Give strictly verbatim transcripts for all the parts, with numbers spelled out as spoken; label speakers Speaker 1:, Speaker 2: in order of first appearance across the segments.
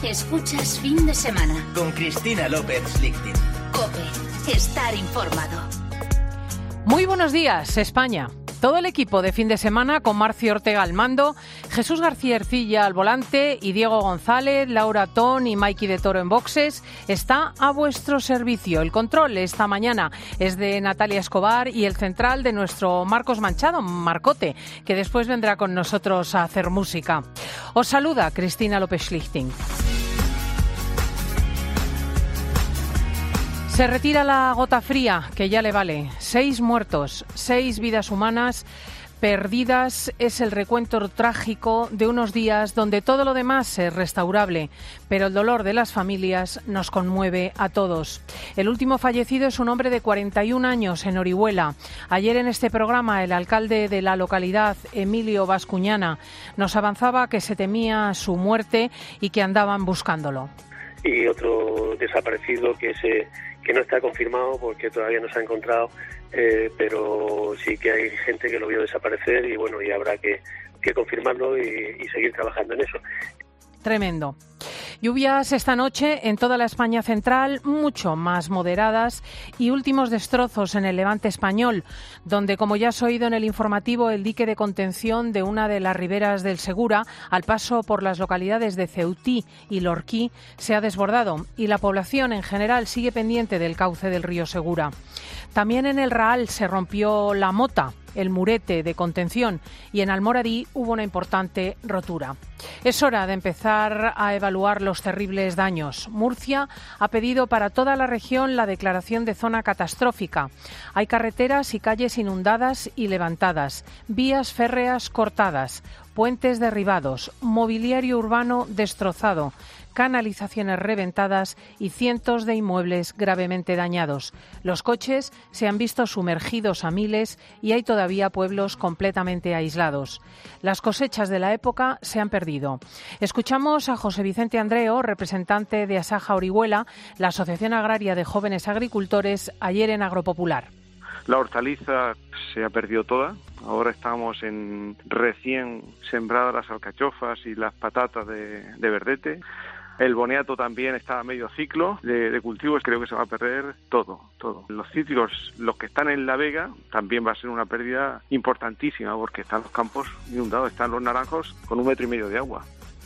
Speaker 1: Escuchas Fin de Semana
Speaker 2: con Cristina López Lichting.
Speaker 1: COPE. Estar informado.
Speaker 3: Muy buenos días, España. Todo el equipo de Fin de Semana, con Marcio Ortega al mando, Jesús García Ercilla al volante y Diego González, Laura Ton y Maiki de Toro en boxes, está a vuestro servicio. El control esta mañana es de Natalia Escobar y el central de nuestro Marcos Manchado, Marcote, que después vendrá con nosotros a hacer música. Os saluda Cristina López Lichting. Se retira la gota fría, que ya le vale. Seis muertos, seis vidas humanas perdidas. Es el recuento trágico de unos días donde todo lo demás es restaurable, pero el dolor de las familias nos conmueve a todos. El último fallecido es un hombre de cuarenta y un años en Orihuela. Ayer en este programa el alcalde de la localidad, Emilio Bascuñana, nos avanzaba que se temía su muerte y que andaban buscándolo.
Speaker 4: Y otro desaparecido que se que no está confirmado porque todavía no se ha encontrado, eh, pero sí que hay gente que lo vio desaparecer y bueno, y habrá que, que confirmarlo y, y seguir trabajando en eso.
Speaker 3: Tremendo. Lluvias esta noche en toda la España central, mucho más moderadas, y últimos destrozos en el Levante español, donde, como ya has oído en el informativo, el dique de contención de una de las riberas del Segura, al paso por las localidades de Ceutí y Lorquí, se ha desbordado y la población en general sigue pendiente del cauce del río Segura. También en el Raal se rompió la mota, el murete de contención, y en Almoradí hubo una importante rotura. Es hora de empezar a evaluar los terribles daños. Murcia ha pedido para toda la región la declaración de zona catastrófica. Hay carreteras y calles inundadas y levantadas, vías férreas cortadas, puentes derribados, mobiliario urbano destrozado, canalizaciones reventadas y cientos de inmuebles gravemente dañados. Los coches se han visto sumergidos a miles y hay todavía pueblos completamente aislados. Las cosechas de la época se han perdido. Escuchamos a José Vicente Andreo, representante de Asaja Orihuela, la Asociación Agraria de Jóvenes Agricultores, ayer en Agropopular.
Speaker 5: La hortaliza se ha perdido toda. Ahora estamos en recién sembradas las alcachofas y las patatas de, de verdete. El boniato también está a medio ciclo de, de cultivos, creo que se va a perder todo, todo. Los cítricos, los que están en la vega, también va a ser una pérdida importantísima porque están los campos inundados, están los naranjos con un metro y medio de agua.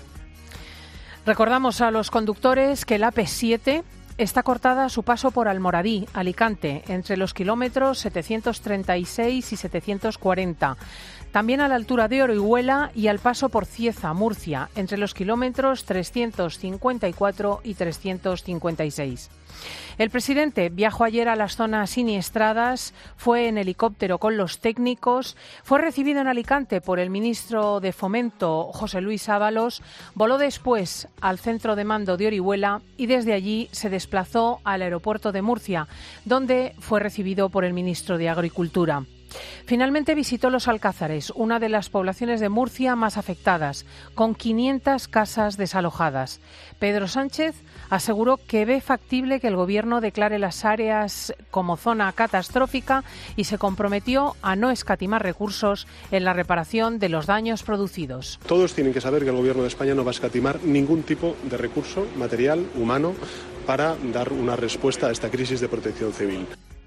Speaker 3: Recordamos a los conductores que la A P siete está cortada a su paso por Almoradí, Alicante, entre los kilómetros setecientos treinta y seis y setecientos cuarenta. También a la altura de Orihuela y al paso por Cieza, Murcia, entre los kilómetros trescientos cincuenta y cuatro y trescientos cincuenta y seis. El presidente viajó ayer a las zonas siniestradas, fue en helicóptero con los técnicos, fue recibido en Alicante por el ministro de Fomento, José Luis Ábalos, voló después al centro de mando de Orihuela y desde allí se desplazó al aeropuerto de Murcia, donde fue recibido por el ministro de Agricultura. Finalmente visitó Los Alcázares, una de las poblaciones de Murcia más afectadas, con quinientas casas desalojadas. Pedro Sánchez aseguró que ve factible que el Gobierno declare las áreas como zona catastrófica y se comprometió a no escatimar recursos en la reparación de los daños producidos.
Speaker 6: Todos tienen que saber que el Gobierno de España no va a escatimar ningún tipo de recurso material, humano, para dar una respuesta a esta crisis de protección civil.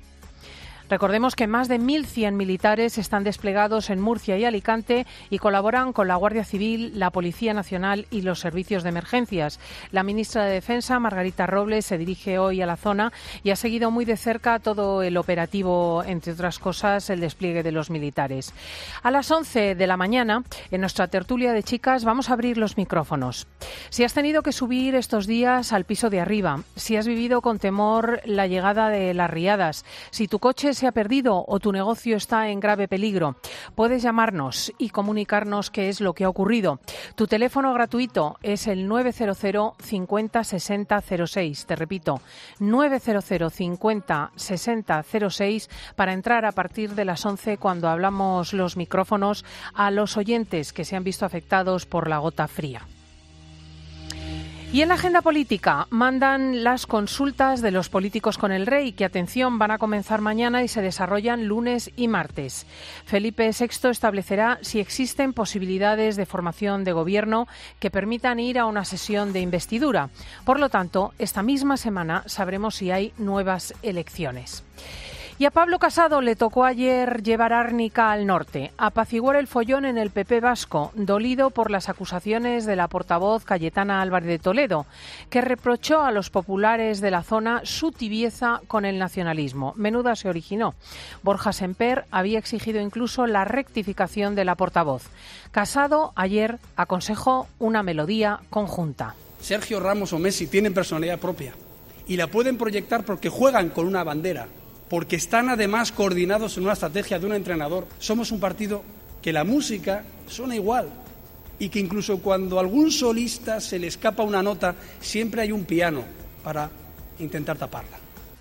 Speaker 3: Recordemos que más de mil cien militares están desplegados en Murcia y Alicante y colaboran con la Guardia Civil, la Policía Nacional y los servicios de emergencias. La ministra de Defensa, Margarita Robles, se dirige hoy a la zona y ha seguido muy de cerca todo el operativo, entre otras cosas, el despliegue de los militares. A las once de la mañana, en nuestra tertulia de chicas, vamos a abrir los micrófonos. Si has tenido que subir estos días al piso de arriba, si has vivido con temor la llegada de las riadas, si tu coche se ha perdido o tu negocio está en grave peligro, puedes llamarnos y comunicarnos qué es lo que ha ocurrido. Tu teléfono gratuito es el nueve cero cero cincuenta sesenta cero seis. Te repito, nueve cero cero cincuenta sesenta cero seis para entrar a partir de las once cuando hablamos los micrófonos a los oyentes que se han visto afectados por la gota fría. Y en la agenda política mandan las consultas de los políticos con el rey, que, atención, van a comenzar mañana y se desarrollan lunes y martes. Felipe sexto establecerá si existen posibilidades de formación de gobierno que permitan ir a una sesión de investidura. Por lo tanto, esta misma semana sabremos si hay nuevas elecciones. Y a Pablo Casado le tocó ayer llevar árnica al norte, apaciguar el follón en el P P vasco, dolido por las acusaciones de la portavoz Cayetana Álvarez de Toledo, que reprochó a los populares de la zona su tibieza con el nacionalismo. Menuda se originó. Borja Semper había exigido incluso la rectificación de la portavoz. Casado ayer aconsejó una melodía conjunta.
Speaker 7: Sergio Ramos o Messi tienen personalidad propia y la pueden proyectar porque juegan con una bandera, porque están además coordinados en una estrategia de un entrenador. Somos un partido que la música suena igual y que incluso cuando a algún solista se le escapa una nota, siempre hay un piano para intentar taparla.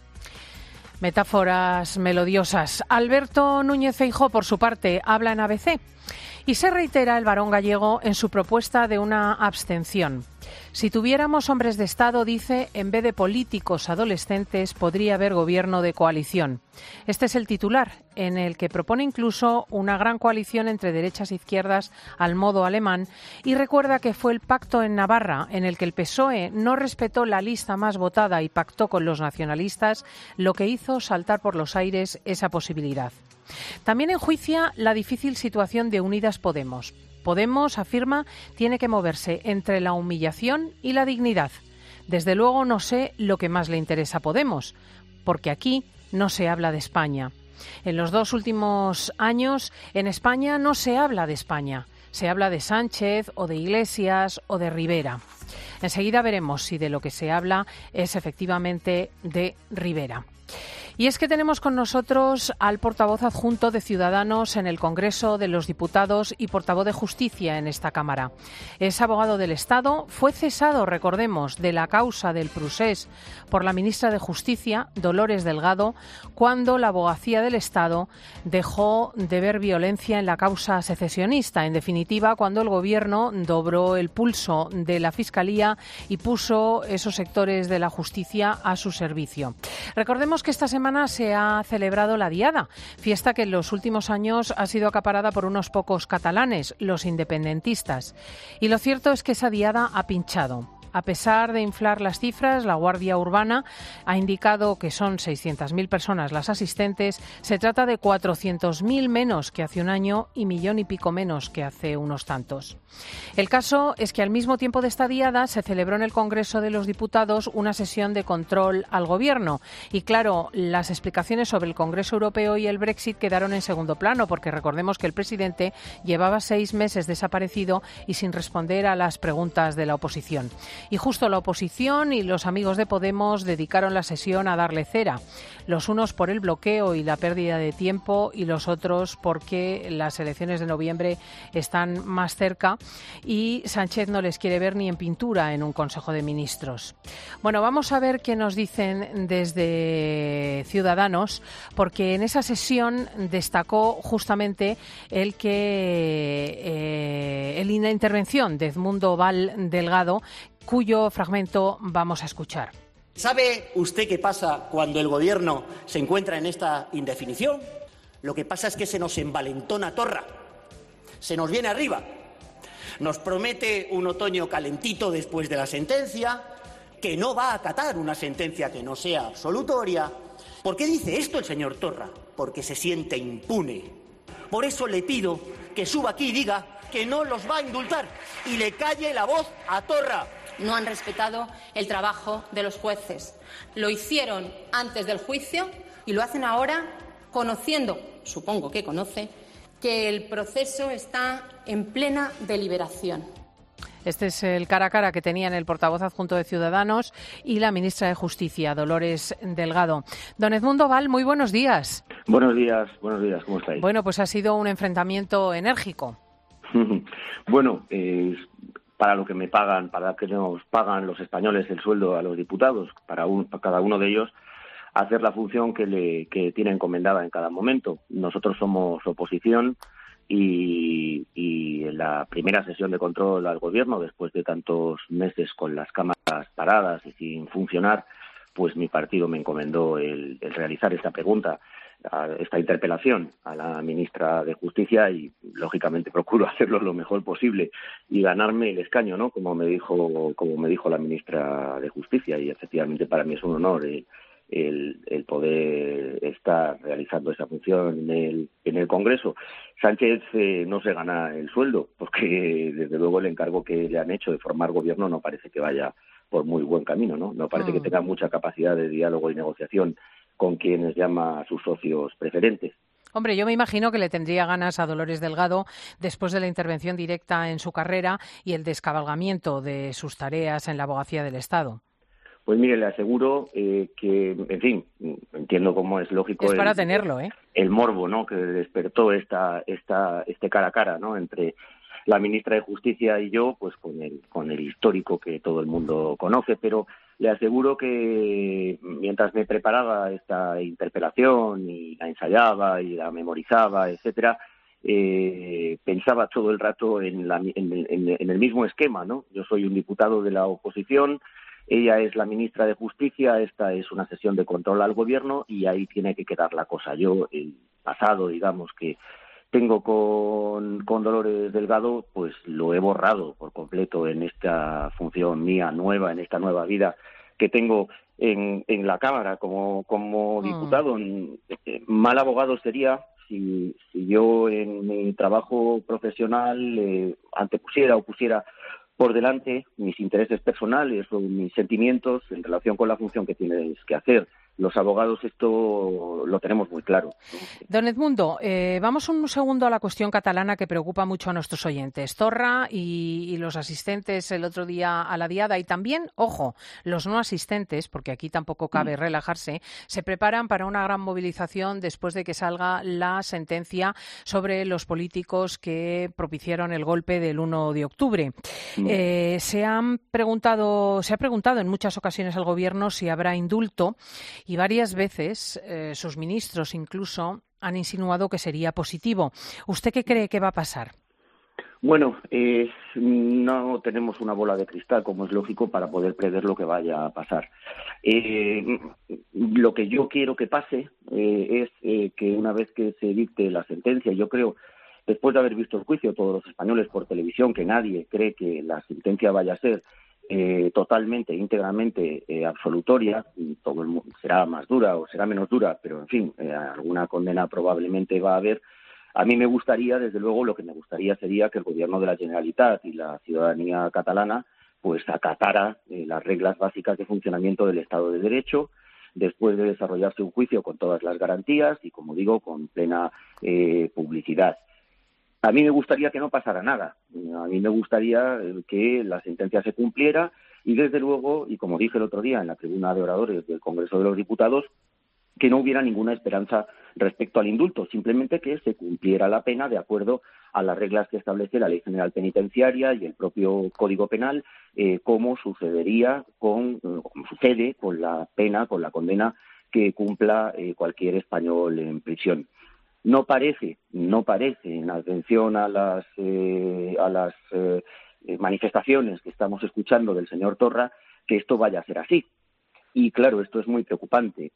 Speaker 3: Metáforas melodiosas. Alberto Núñez Feijóo, por su parte, habla en A B C y se reitera el varón gallego en su propuesta de una abstención. Si tuviéramos hombres de Estado, dice, en vez de políticos adolescentes, podría haber gobierno de coalición. Este es el titular, en el que propone incluso una gran coalición entre derechas e izquierdas al modo alemán, y recuerda que fue el pacto en Navarra, en el que el P S O E no respetó la lista más votada y pactó con los nacionalistas, lo que hizo saltar por los aires esa posibilidad. También enjuicia la difícil situación de Unidas Podemos. Podemos, afirma, tiene que moverse entre la humillación y la dignidad. Desde luego no sé lo que más le interesa a Podemos, porque aquí no se habla de España. En los dos últimos años, en España no se habla de España. Se habla de Sánchez o de Iglesias o de Rivera. Enseguida veremos si de lo que se habla es efectivamente de Rivera. Y es que tenemos con nosotros al portavoz adjunto de Ciudadanos en el Congreso de los Diputados y portavoz de Justicia en esta Cámara. Es abogado del Estado, fue cesado, recordemos, de la causa del Prusés por la ministra de Justicia, Dolores Delgado, cuando la abogacía del Estado dejó de ver violencia en la causa secesionista. En definitiva, cuando el Gobierno dobró el pulso de la Fiscalía y puso esos sectores de la justicia a su servicio. Recordemos que esta semana se ha celebrado la Diada, fiesta que en los últimos años ha sido acaparada por unos pocos catalanes, los independentistas. Y lo cierto es que esa Diada ha pinchado. A pesar de inflar las cifras, la Guardia Urbana ha indicado que son seiscientas mil personas las asistentes. Se trata de cuatrocientos mil menos que hace un año y millón y pico menos que hace unos tantos. El caso es que al mismo tiempo de esta diada se celebró en el Congreso de los Diputados una sesión de control al Gobierno. Y claro, las explicaciones sobre el Congreso Europeo y el Brexit quedaron en segundo plano, porque recordemos que el presidente llevaba seis meses desaparecido y sin responder a las preguntas de la oposición. Y justo la oposición y los amigos de Podemos dedicaron la sesión a darle cera. Los unos por el bloqueo y la pérdida de tiempo y los otros porque las elecciones de noviembre están más cerca y Sánchez no les quiere ver ni en pintura en un Consejo de Ministros. Bueno, vamos a ver qué nos dicen desde Ciudadanos, porque en esa sesión destacó justamente el que eh, el, la intervención de Edmundo Val Delgado, cuyo fragmento vamos a escuchar.
Speaker 8: ¿Sabe usted qué pasa cuando el Gobierno se encuentra en esta indefinición? Lo que pasa es que se nos envalentona Torra, se nos viene arriba, nos promete un otoño calentito después de la sentencia, que no va a acatar una sentencia que no sea absolutoria. ¿Por qué dice esto el señor Torra? Porque se siente impune. Por eso le pido que suba aquí y diga que no los va a indultar y le calle la voz a Torra.
Speaker 9: No han respetado el trabajo de los jueces. Lo hicieron antes del juicio y lo hacen ahora conociendo, supongo que conoce, que el proceso está en plena deliberación.
Speaker 3: Este es el cara a cara que tenían el portavoz adjunto de Ciudadanos y la ministra de Justicia, Dolores Delgado. Don Edmundo Val, muy buenos días.
Speaker 10: Buenos días, buenos días, ¿cómo estáis?
Speaker 3: Bueno, pues ha sido un enfrentamiento enérgico.
Speaker 10: Bueno, eh, para lo que me pagan, para que nos pagan los españoles el sueldo a los diputados, para, un, para cada uno de ellos, hacer la función que, le, que tiene encomendada en cada momento. Nosotros somos oposición y, y en la primera sesión de control al gobierno, después de tantos meses con las cámaras paradas y sin funcionar, pues mi partido me encomendó el, el realizar esta pregunta, esta interpelación a la ministra de Justicia y, lógicamente, procuro hacerlo lo mejor posible y ganarme el escaño, ¿no? Como me dijo, como me dijo la ministra de Justicia, y efectivamente para mí es un honor el, el, el poder estar realizando esa función en el, en el Congreso. Sánchez eh, no se gana el sueldo porque, desde luego, el encargo que le han hecho de formar gobierno no parece que vaya por muy buen camino, ¿no? No parece mm. que tenga mucha capacidad de diálogo y negociación con quienes llama a sus socios preferentes.
Speaker 3: Hombre, yo me imagino que le tendría ganas a Dolores Delgado después de la intervención directa en su carrera y el descabalgamiento de sus tareas en la abogacía del Estado.
Speaker 10: Pues mire, le aseguro eh, que, en fin, entiendo cómo es lógico.
Speaker 3: Es para
Speaker 10: el,
Speaker 3: tenerlo, ¿eh?
Speaker 10: El morbo, ¿no?, que despertó esta, esta, este cara a cara, ¿no?, entre la ministra de Justicia y yo, pues con el, con el histórico que todo el mundo conoce, pero le aseguro que mientras me preparaba esta interpelación y la ensayaba y la memorizaba, etcétera, eh, pensaba todo el rato en, la, en, en, en el mismo esquema, ¿no? Yo soy un diputado de la oposición, ella es la ministra de Justicia, esta es una sesión de control al gobierno y ahí tiene que quedar la cosa. Yo, el pasado, digamos, que tengo con, con Dolores Delgado, pues lo he borrado por completo en esta función mía nueva, en esta nueva vida que tengo en, en la Cámara como, como diputado. Mm. Mal abogado sería si, si yo en mi trabajo profesional eh, antepusiera o pusiera por delante mis intereses personales o mis sentimientos en relación con la función que tienes que hacer. Los abogados esto lo tenemos muy claro.
Speaker 3: Don Edmundo, eh, vamos un segundo a la cuestión catalana que preocupa mucho a nuestros oyentes. Torra y, y los asistentes el otro día a la diada y también, ojo, los no asistentes, porque aquí tampoco cabe relajarse, se preparan para una gran movilización después de que salga la sentencia sobre los políticos que propiciaron el golpe del uno de octubre. Mm. Eh, se han preguntado, se ha preguntado en muchas ocasiones al Gobierno si habrá indulto. Y varias veces eh, sus ministros incluso han insinuado que sería positivo. ¿Usted qué cree que va a pasar?
Speaker 10: Bueno, eh, no tenemos una bola de cristal, como es lógico, para poder prever lo que vaya a pasar. Eh, lo que yo quiero que pase eh, es eh, que una vez que se dicte la sentencia, yo creo, después de haber visto el juicio todos los españoles por televisión, que nadie cree que la sentencia vaya a ser Eh, totalmente, íntegramente eh, absolutoria, todo el mundo, será más dura o será menos dura, pero en fin, eh, alguna condena probablemente va a haber. A mí me gustaría, desde luego, lo que me gustaría sería que el Gobierno de la Generalitat y la ciudadanía catalana pues acatara eh, las reglas básicas de funcionamiento del Estado de Derecho, después de desarrollarse un juicio con todas las garantías y, como digo, con plena eh, publicidad. A mí me gustaría que no pasara nada. A mí me gustaría que la sentencia se cumpliera y, desde luego, y como dije el otro día en la tribuna de oradores del Congreso de los Diputados, que no hubiera ninguna esperanza respecto al indulto, simplemente que se cumpliera la pena de acuerdo a las reglas que establece la Ley General Penitenciaria y el propio Código Penal, eh, como sucedería con, como sucede con la pena, con la condena que cumpla eh, cualquier español en prisión. No parece, no parece, en atención a las, eh, a las eh, manifestaciones que estamos escuchando del señor Torra, que esto vaya a ser así. Y claro, esto es muy preocupante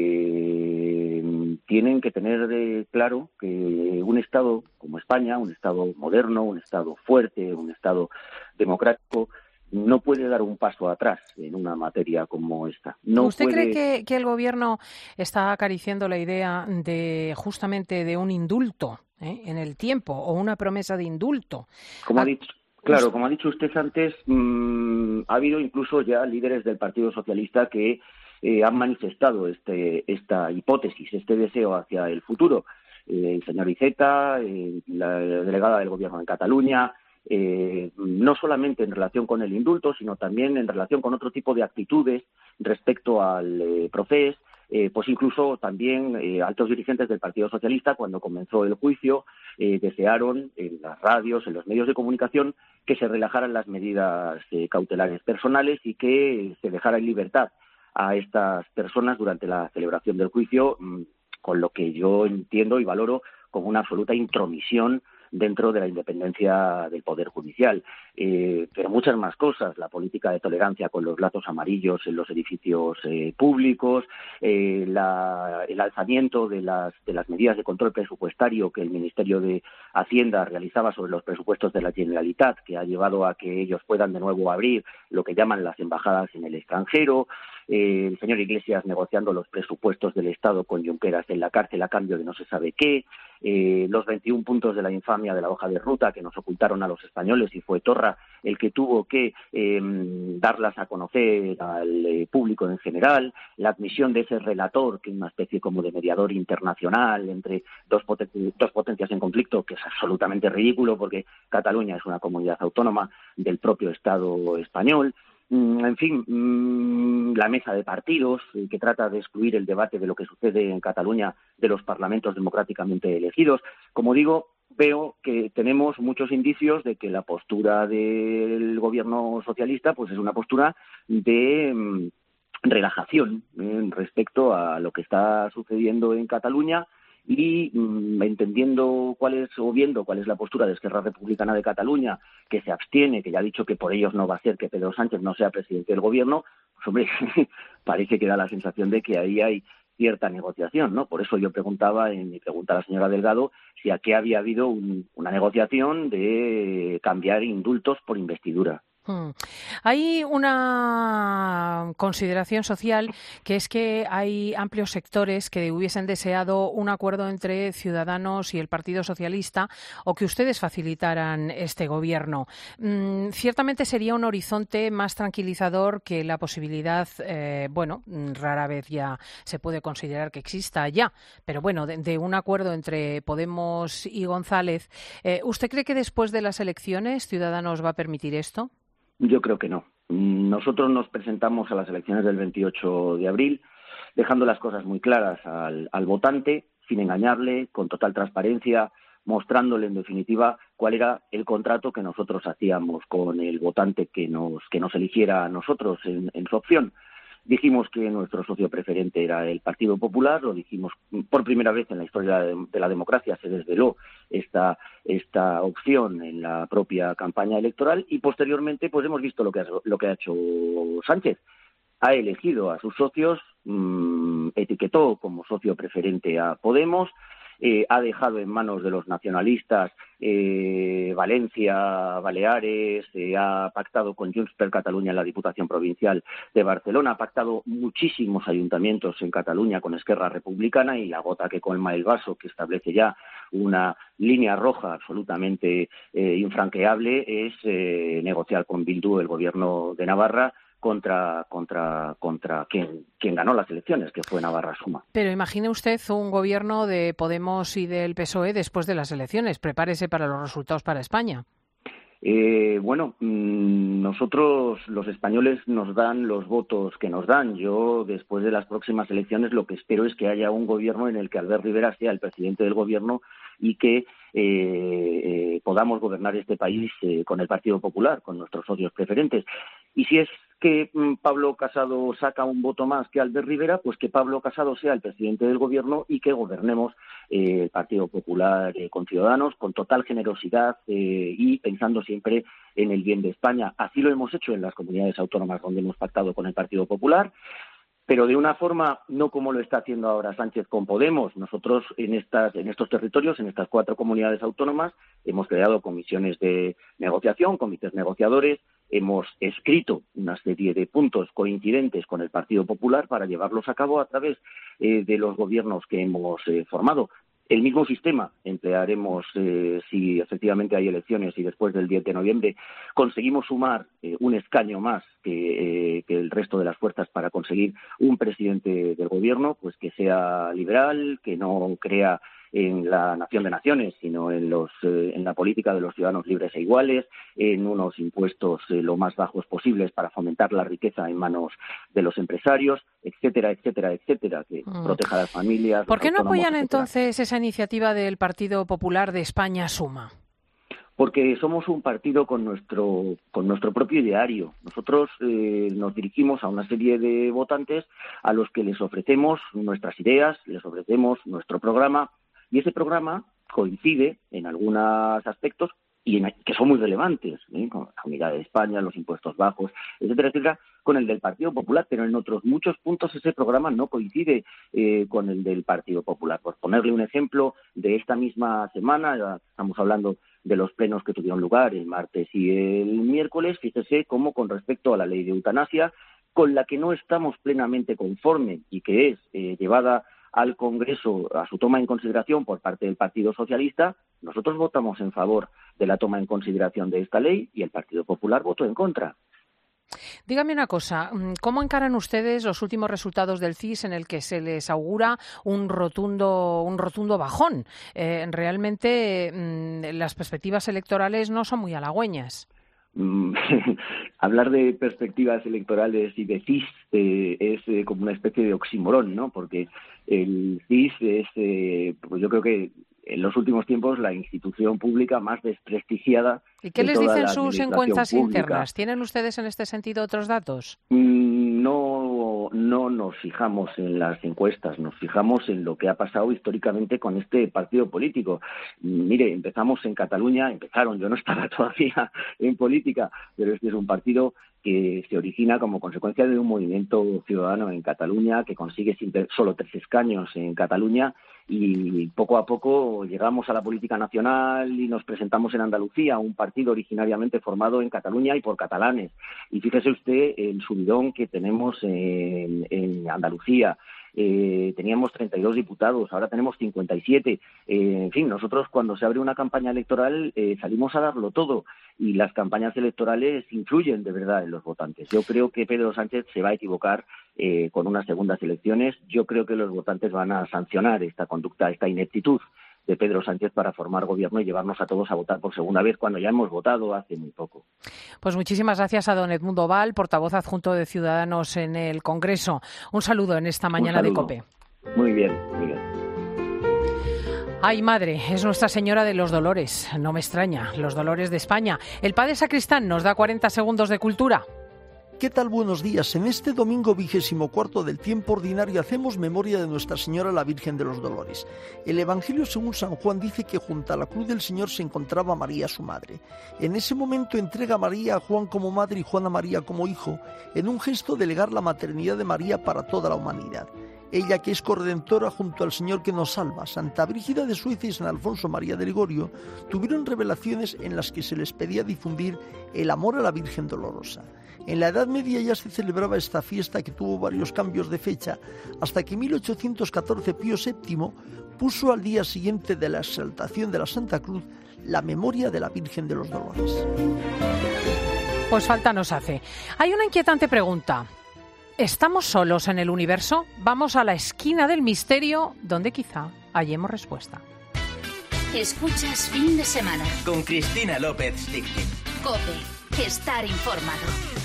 Speaker 10: porque tienen que tener de claro que un Estado como España, un Estado moderno, un Estado fuerte, un Estado democrático, no puede dar un paso atrás en una materia como esta. No
Speaker 3: ¿Usted
Speaker 10: puede...
Speaker 3: cree que, que el Gobierno está acariciando la idea de justamente de un indulto ¿eh? en el tiempo o una promesa de indulto?
Speaker 10: Como ha dicho, claro, como ha dicho usted antes, mmm, ha habido incluso ya líderes del Partido Socialista que eh, han manifestado este, esta hipótesis, este deseo hacia el futuro. Eh, el señor Iceta, eh, la delegada del Gobierno en Cataluña. Eh, no solamente en relación con el indulto, sino también en relación con otro tipo de actitudes respecto al eh, procés, eh, pues incluso también eh, altos dirigentes del Partido Socialista, cuando comenzó el juicio, eh, desearon en las radios, en los medios de comunicación, que se relajaran las medidas eh, cautelares personales y que se dejara en libertad a estas personas durante la celebración del juicio, con lo que yo entiendo y valoro como una absoluta intromisión dentro de la independencia del Poder Judicial. Eh, pero muchas más cosas, la política de tolerancia con los lazos amarillos en los edificios eh, públicos, eh, la, el alzamiento de las, de las medidas de control presupuestario que el Ministerio de Hacienda realizaba sobre los presupuestos de la Generalitat, que ha llevado a que ellos puedan de nuevo abrir lo que llaman las embajadas en el extranjero, eh, el señor Iglesias negociando los presupuestos del Estado con Junqueras en la cárcel a cambio de no se sabe qué, eh, los veintiún puntos de la infamia de la hoja de ruta que nos ocultaron a los españoles y fue Torra el que tuvo que eh, darlas a conocer al eh, público en general, la admisión de ese relator, que es una especie como de mediador internacional entre dos, poten- dos potencias en conflicto, que es absolutamente ridículo porque Cataluña es una comunidad autónoma del propio Estado español. En fin, la mesa de partidos que trata de excluir el debate de lo que sucede en Cataluña de los parlamentos democráticamente elegidos. Como digo, veo que tenemos muchos indicios de que la postura del gobierno socialista pues es una postura de relajación eh, respecto a lo que está sucediendo en Cataluña y mmm, entendiendo cuál es o viendo cuál es la postura de Esquerra Republicana de Cataluña, que se abstiene, que ya ha dicho que por ellos no va a ser que Pedro Sánchez no sea presidente del gobierno, pues hombre, parece que da la sensación de que ahí hay cierta negociación, ¿no? Por eso yo preguntaba en mi pregunta a la señora Delgado si aquí había habido un, una negociación de cambiar indultos por investidura.
Speaker 3: Hmm. Hay una consideración social que es que hay amplios sectores que hubiesen deseado un acuerdo entre Ciudadanos y el Partido Socialista o que ustedes facilitaran este gobierno. Mm, ciertamente sería un horizonte más tranquilizador que la posibilidad, eh, bueno, rara vez ya se puede considerar que exista ya, pero bueno, de, de un acuerdo entre Podemos y González. Eh, ¿Usted cree que después de las elecciones Ciudadanos va a permitir esto?
Speaker 10: Yo creo que no. Nosotros nos presentamos a las elecciones del veintiocho de abril dejando las cosas muy claras al, al votante, sin engañarle, con total transparencia, mostrándole en definitiva cuál era el contrato que nosotros hacíamos con el votante que nos, que nos eligiera a nosotros en, en su opción. Dijimos que nuestro socio preferente era el Partido Popular, lo dijimos por primera vez en la historia de, de la democracia, se desveló esta, esta opción en la propia campaña electoral y posteriormente pues hemos visto lo que ha, lo que ha hecho Sánchez. Ha elegido a sus socios, mmm, etiquetó como socio preferente a Podemos, Eh, ha dejado en manos de los nacionalistas eh, Valencia, Baleares, eh, ha pactado con Junts per Catalunya en la Diputación Provincial de Barcelona, ha pactado muchísimos ayuntamientos en Cataluña con Esquerra Republicana y la gota que colma el vaso, que establece ya una línea roja absolutamente eh, infranqueable, es eh, negociar con Bildu el gobierno de Navarra contra contra contra quien quien ganó las elecciones, que fue Navarra Suma.
Speaker 3: Pero imagine usted un gobierno de Podemos y del P S O E después de las elecciones. Prepárese para los resultados para España.
Speaker 10: Eh, bueno, mmm, nosotros los españoles nos dan los votos que nos dan. Yo, después de las próximas elecciones, lo que espero es que haya un gobierno en el que Albert Rivera sea el presidente del gobierno y que eh, eh, podamos gobernar este país eh, con el Partido Popular, con nuestros socios preferentes. Y si es que mmm, Pablo Casado saca un voto más que Albert Rivera, pues que Pablo Casado sea el presidente del gobierno y que gobernemos eh, el Partido Popular eh, con Ciudadanos, con total generosidad eh, y pensando siempre en el bien de España. Así lo hemos hecho en las comunidades autónomas donde hemos pactado con el Partido Popular, pero de una forma no como lo está haciendo ahora Sánchez con Podemos. Nosotros en estas en estos territorios, en estas cuatro comunidades autónomas, hemos creado comisiones de negociación, comités negociadores, hemos escrito una serie de puntos coincidentes con el Partido Popular para llevarlos a cabo a través eh, de los gobiernos que hemos eh, formado. El mismo sistema emplearemos eh, si efectivamente hay elecciones y después del diez de noviembre conseguimos sumar eh, un escaño más que, eh, que el resto de las fuerzas para conseguir un presidente del gobierno, pues que sea liberal, que no crea en la nación de naciones, sino en los eh, en la política de los ciudadanos libres e iguales, en unos impuestos eh, lo más bajos posibles para fomentar la riqueza en manos de los empresarios, etcétera, etcétera, etcétera, que mm. proteja a las familias.
Speaker 3: ¿Por qué no apoyan
Speaker 10: etcétera.
Speaker 3: entonces esa iniciativa del Partido Popular de España Suma?
Speaker 10: Porque somos un partido con nuestro con nuestro propio ideario. Nosotros eh, nos dirigimos a una serie de votantes a los que les ofrecemos nuestras ideas, les ofrecemos nuestro programa, y ese programa coincide en algunos aspectos y en, que son muy relevantes, ¿eh? Con la unidad de España, los impuestos bajos, etcétera, etcétera, con el del Partido Popular, pero en otros muchos puntos ese programa no coincide eh, con el del Partido Popular. Por ponerle un ejemplo de esta misma semana, ya estamos hablando de los plenos que tuvieron lugar el martes y el miércoles, fíjese cómo con respecto a la ley de eutanasia, con la que no estamos plenamente conformes y que es eh, llevada al Congreso a su toma en consideración por parte del Partido Socialista, nosotros votamos en favor de la toma en consideración de esta ley y el Partido Popular votó en contra.
Speaker 3: Dígame una cosa, ¿cómo encaran ustedes los últimos resultados del C I S en el que se les augura un rotundo, un rotundo bajón? Eh, realmente mmm, las perspectivas electorales no son muy halagüeñas.
Speaker 10: Hablar de perspectivas electorales y de C I S eh, es eh, como una especie de oxímoron, ¿no? Porque el C I S es, eh, pues yo creo que en los últimos tiempos la institución pública más desprestigiada.
Speaker 3: ¿Y qué
Speaker 10: de
Speaker 3: les
Speaker 10: toda
Speaker 3: dicen
Speaker 10: la
Speaker 3: sus
Speaker 10: administración
Speaker 3: encuestas
Speaker 10: pública.
Speaker 3: internas? ¿Tienen ustedes en este sentido otros datos?
Speaker 10: No, no nos fijamos en las encuestas, nos fijamos en lo que ha pasado históricamente con este partido político. Mire, empezamos en Cataluña, empezaron, yo no estaba todavía en política, pero este es un partido que se origina como consecuencia de un movimiento ciudadano en Cataluña que consigue solo tres escaños en Cataluña y poco a poco llegamos a la política nacional y nos presentamos en Andalucía, un partido originariamente formado en Cataluña y por catalanes. Y fíjese usted el subidón que tenemos en, en Andalucía. Eh, teníamos treinta y dos diputados, ahora tenemos cincuenta y siete. Eh, en fin, nosotros cuando se abre una campaña electoral eh, salimos a darlo todo y las campañas electorales influyen de verdad en los votantes. Yo creo que Pedro Sánchez se va a equivocar eh, con unas segundas elecciones. Yo creo que los votantes van a sancionar esta conducta, esta ineptitud de Pedro Sánchez para formar gobierno y llevarnos a todos a votar por segunda vez cuando ya hemos votado hace muy poco.
Speaker 3: Pues muchísimas gracias a don Edmundo Val, portavoz adjunto de Ciudadanos en el Congreso. Un saludo en esta mañana de COPE.
Speaker 10: Muy bien, muy bien.
Speaker 3: Ay, madre, es Nuestra Señora de los Dolores. No me extraña, los dolores de España. El padre Sacristán nos da cuarenta segundos de cultura.
Speaker 11: ¿Qué tal? Buenos días. En este domingo vigésimo cuarto del tiempo ordinario hacemos memoria de Nuestra Señora la Virgen de los Dolores. El Evangelio según San Juan dice que junto a la cruz del Señor se encontraba María, su madre. En ese momento entrega a María a Juan como madre y Juan a María como hijo, en un gesto de legar la maternidad de María para toda la humanidad. Ella, que es corredentora junto al Señor que nos salva, Santa Brígida de Suecia y San Alfonso María de Ligorio, tuvieron revelaciones en las que se les pedía difundir el amor a la Virgen Dolorosa. En la Edad Media ya se celebraba esta fiesta que tuvo varios cambios de fecha, hasta que en mil ochocientos catorce Pío séptimo puso al día siguiente de la exaltación de la Santa Cruz la memoria de la Virgen de los Dolores.
Speaker 3: Pues falta nos hace. Hay una inquietante pregunta. ¿Estamos solos en el universo? Vamos a la esquina del misterio, donde quizá hallemos respuesta.
Speaker 1: Escuchas Fin de Semana
Speaker 2: con Cristina López Lichtin.
Speaker 1: COPE. Estar informado.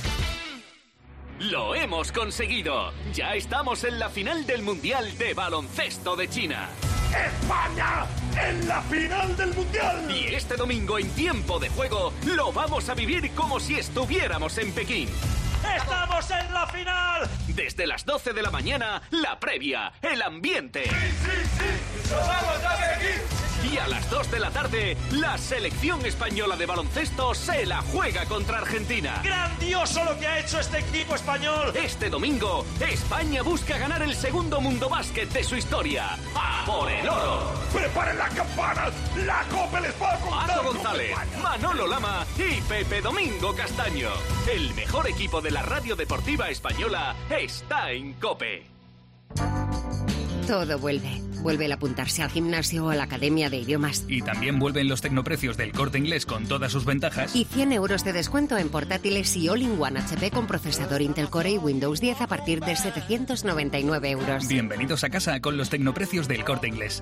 Speaker 12: ¡Lo hemos conseguido! Ya estamos en la final del Mundial de Baloncesto de China.
Speaker 13: ¡España en la final del Mundial!
Speaker 12: Y este domingo en Tiempo de Juego lo vamos a vivir como si estuviéramos en Pekín.
Speaker 13: ¡Estamos en la final!
Speaker 12: Desde las doce de la mañana, la previa, el ambiente.
Speaker 13: ¡Sí, sí, sí! ¡Nos vamos a Pekín!
Speaker 12: Y a las dos de la tarde, la selección española de baloncesto se la juega contra Argentina.
Speaker 13: ¡Grandioso lo que ha hecho este equipo español!
Speaker 12: Este domingo, España busca ganar el segundo Mundo Básquet de su historia. ¡A por el oro!
Speaker 13: ¡Preparen las campanas! ¡La Copa les va a contar!
Speaker 12: Paco González, Manolo Lama y Pepe Domingo Castaño. El mejor equipo de la radio deportiva española está en COPE.
Speaker 14: Todo vuelve. Vuelve el apuntarse al gimnasio o a la academia de idiomas.
Speaker 15: Y también vuelven los tecnoprecios del Corte Inglés con todas sus ventajas.
Speaker 14: Y cien euros de descuento en portátiles y All-in-One H P con procesador Intel Core y Windows diez a partir de setecientos noventa y nueve euros.
Speaker 15: Bienvenidos a casa con los tecnoprecios del Corte Inglés.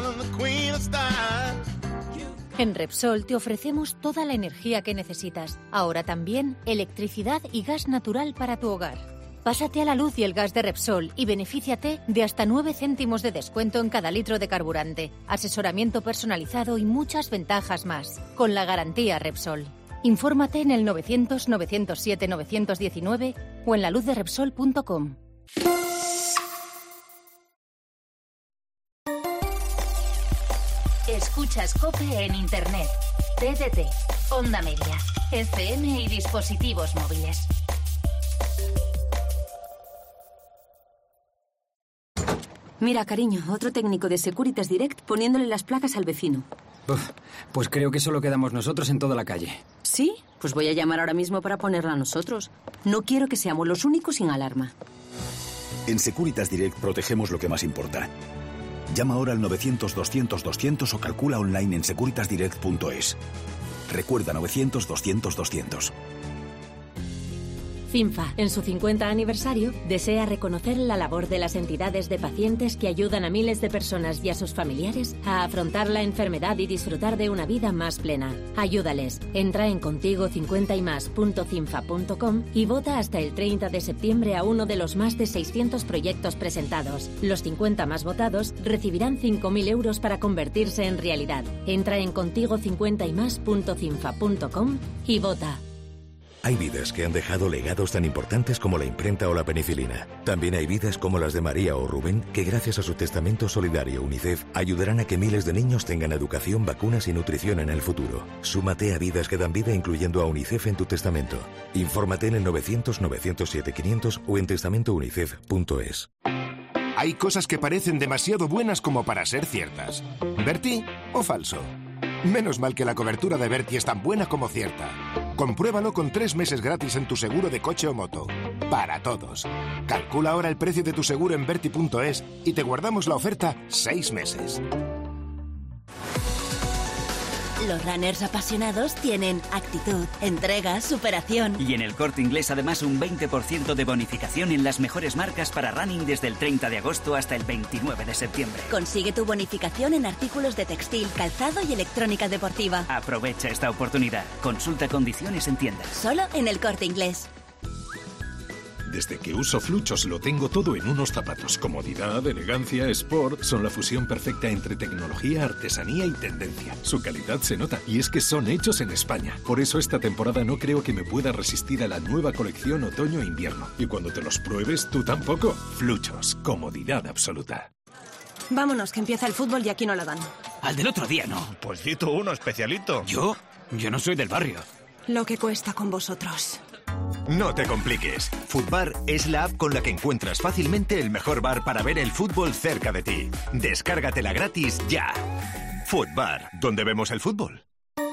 Speaker 16: En Repsol te ofrecemos toda la energía que necesitas. Ahora también electricidad y gas natural para tu hogar. Pásate a la luz y el gas de Repsol y benefíciate de hasta nueve céntimos de descuento en cada litro de carburante, asesoramiento personalizado y muchas ventajas más, con la garantía Repsol. Infórmate en el novecientos, novecientos siete, novecientos diecinueve o en la luz de repsol punto com.
Speaker 1: Escuchas COPE en Internet, T D T, Onda Media, F M y dispositivos móviles.
Speaker 17: Mira, cariño, otro técnico de Securitas Direct poniéndole las placas al vecino.
Speaker 18: Uf, pues creo que solo quedamos nosotros en toda la calle.
Speaker 17: ¿Sí? Pues voy a llamar ahora mismo para ponerla a nosotros. No quiero que seamos los únicos sin alarma.
Speaker 19: En Securitas Direct protegemos lo que más importa. Llama ahora al novecientos, doscientos, doscientos o calcula online en securitas direct punto es. Recuerda novecientos, doscientos, doscientos.
Speaker 20: CINFA, en su cincuenta aniversario, desea reconocer la labor de las entidades de pacientes que ayudan a miles de personas y a sus familiares a afrontar la enfermedad y disfrutar de una vida más plena. Ayúdales. Entra en contigo cincuenta y más punto cinfa punto com y vota hasta el treinta de septiembre a uno de los más de seiscientos proyectos presentados. Los cincuenta más votados recibirán cinco mil euros para convertirse en realidad. Entra en contigo cincuenta y más punto cinfa punto com y vota.
Speaker 21: Hay vidas que han dejado legados tan importantes como la imprenta o la penicilina. También hay vidas como las de María o Rubén que gracias a su testamento solidario UNICEF ayudarán a que miles de niños tengan educación, vacunas y nutrición en el futuro. Súmate a Vidas que dan vida incluyendo a UNICEF en tu testamento. Infórmate en el novecientos, novecientos siete, quinientos o en testamento unicef punto es.
Speaker 13: Hay cosas que parecen demasiado buenas como para ser ciertas. ¿Berti o falso? Menos mal que la cobertura de Berti es tan buena como cierta. Compruébalo con tres meses gratis en tu seguro de coche o moto. Para todos. Calcula ahora el precio de tu seguro en berti punto es y te guardamos la oferta seis meses.
Speaker 22: Los runners apasionados tienen actitud, entrega, superación.
Speaker 23: Y en el Corte Inglés además un veinte por ciento de bonificación en las mejores marcas para running desde el treinta de agosto hasta el veintinueve de septiembre.
Speaker 22: Consigue tu bonificación en artículos de textil, calzado y electrónica deportiva.
Speaker 23: Aprovecha esta oportunidad. Consulta condiciones en tiendas.
Speaker 22: Solo en el Corte Inglés.
Speaker 24: Desde que uso Fluchos lo tengo todo en unos zapatos. Comodidad, elegancia, sport, son la fusión perfecta entre tecnología, artesanía y tendencia. Su calidad se nota y es que son hechos en España. Por eso esta temporada no creo que me pueda resistir a la nueva colección otoño-invierno. Y cuando te los pruebes, tú tampoco. Fluchos, comodidad absoluta.
Speaker 25: Vámonos, que empieza el fútbol y aquí no la dan.
Speaker 26: Al del otro día, no.
Speaker 27: Pues di tú uno, especialito.
Speaker 26: ¿Yo? Yo no soy del barrio.
Speaker 25: Lo que cuesta con vosotros.
Speaker 27: No te compliques. Futbar es la app con la que encuentras fácilmente el mejor bar para ver el fútbol cerca de ti. Descárgatela gratis ya. Futbar, ¿dónde vemos el fútbol?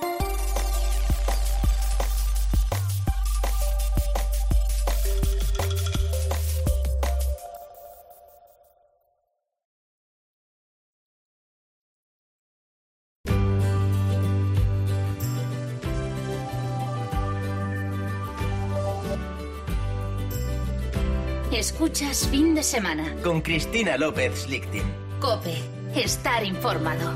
Speaker 1: Escuchas Fin de Semana.
Speaker 2: Con Cristina López Slichting.
Speaker 1: COPE. Estar informado.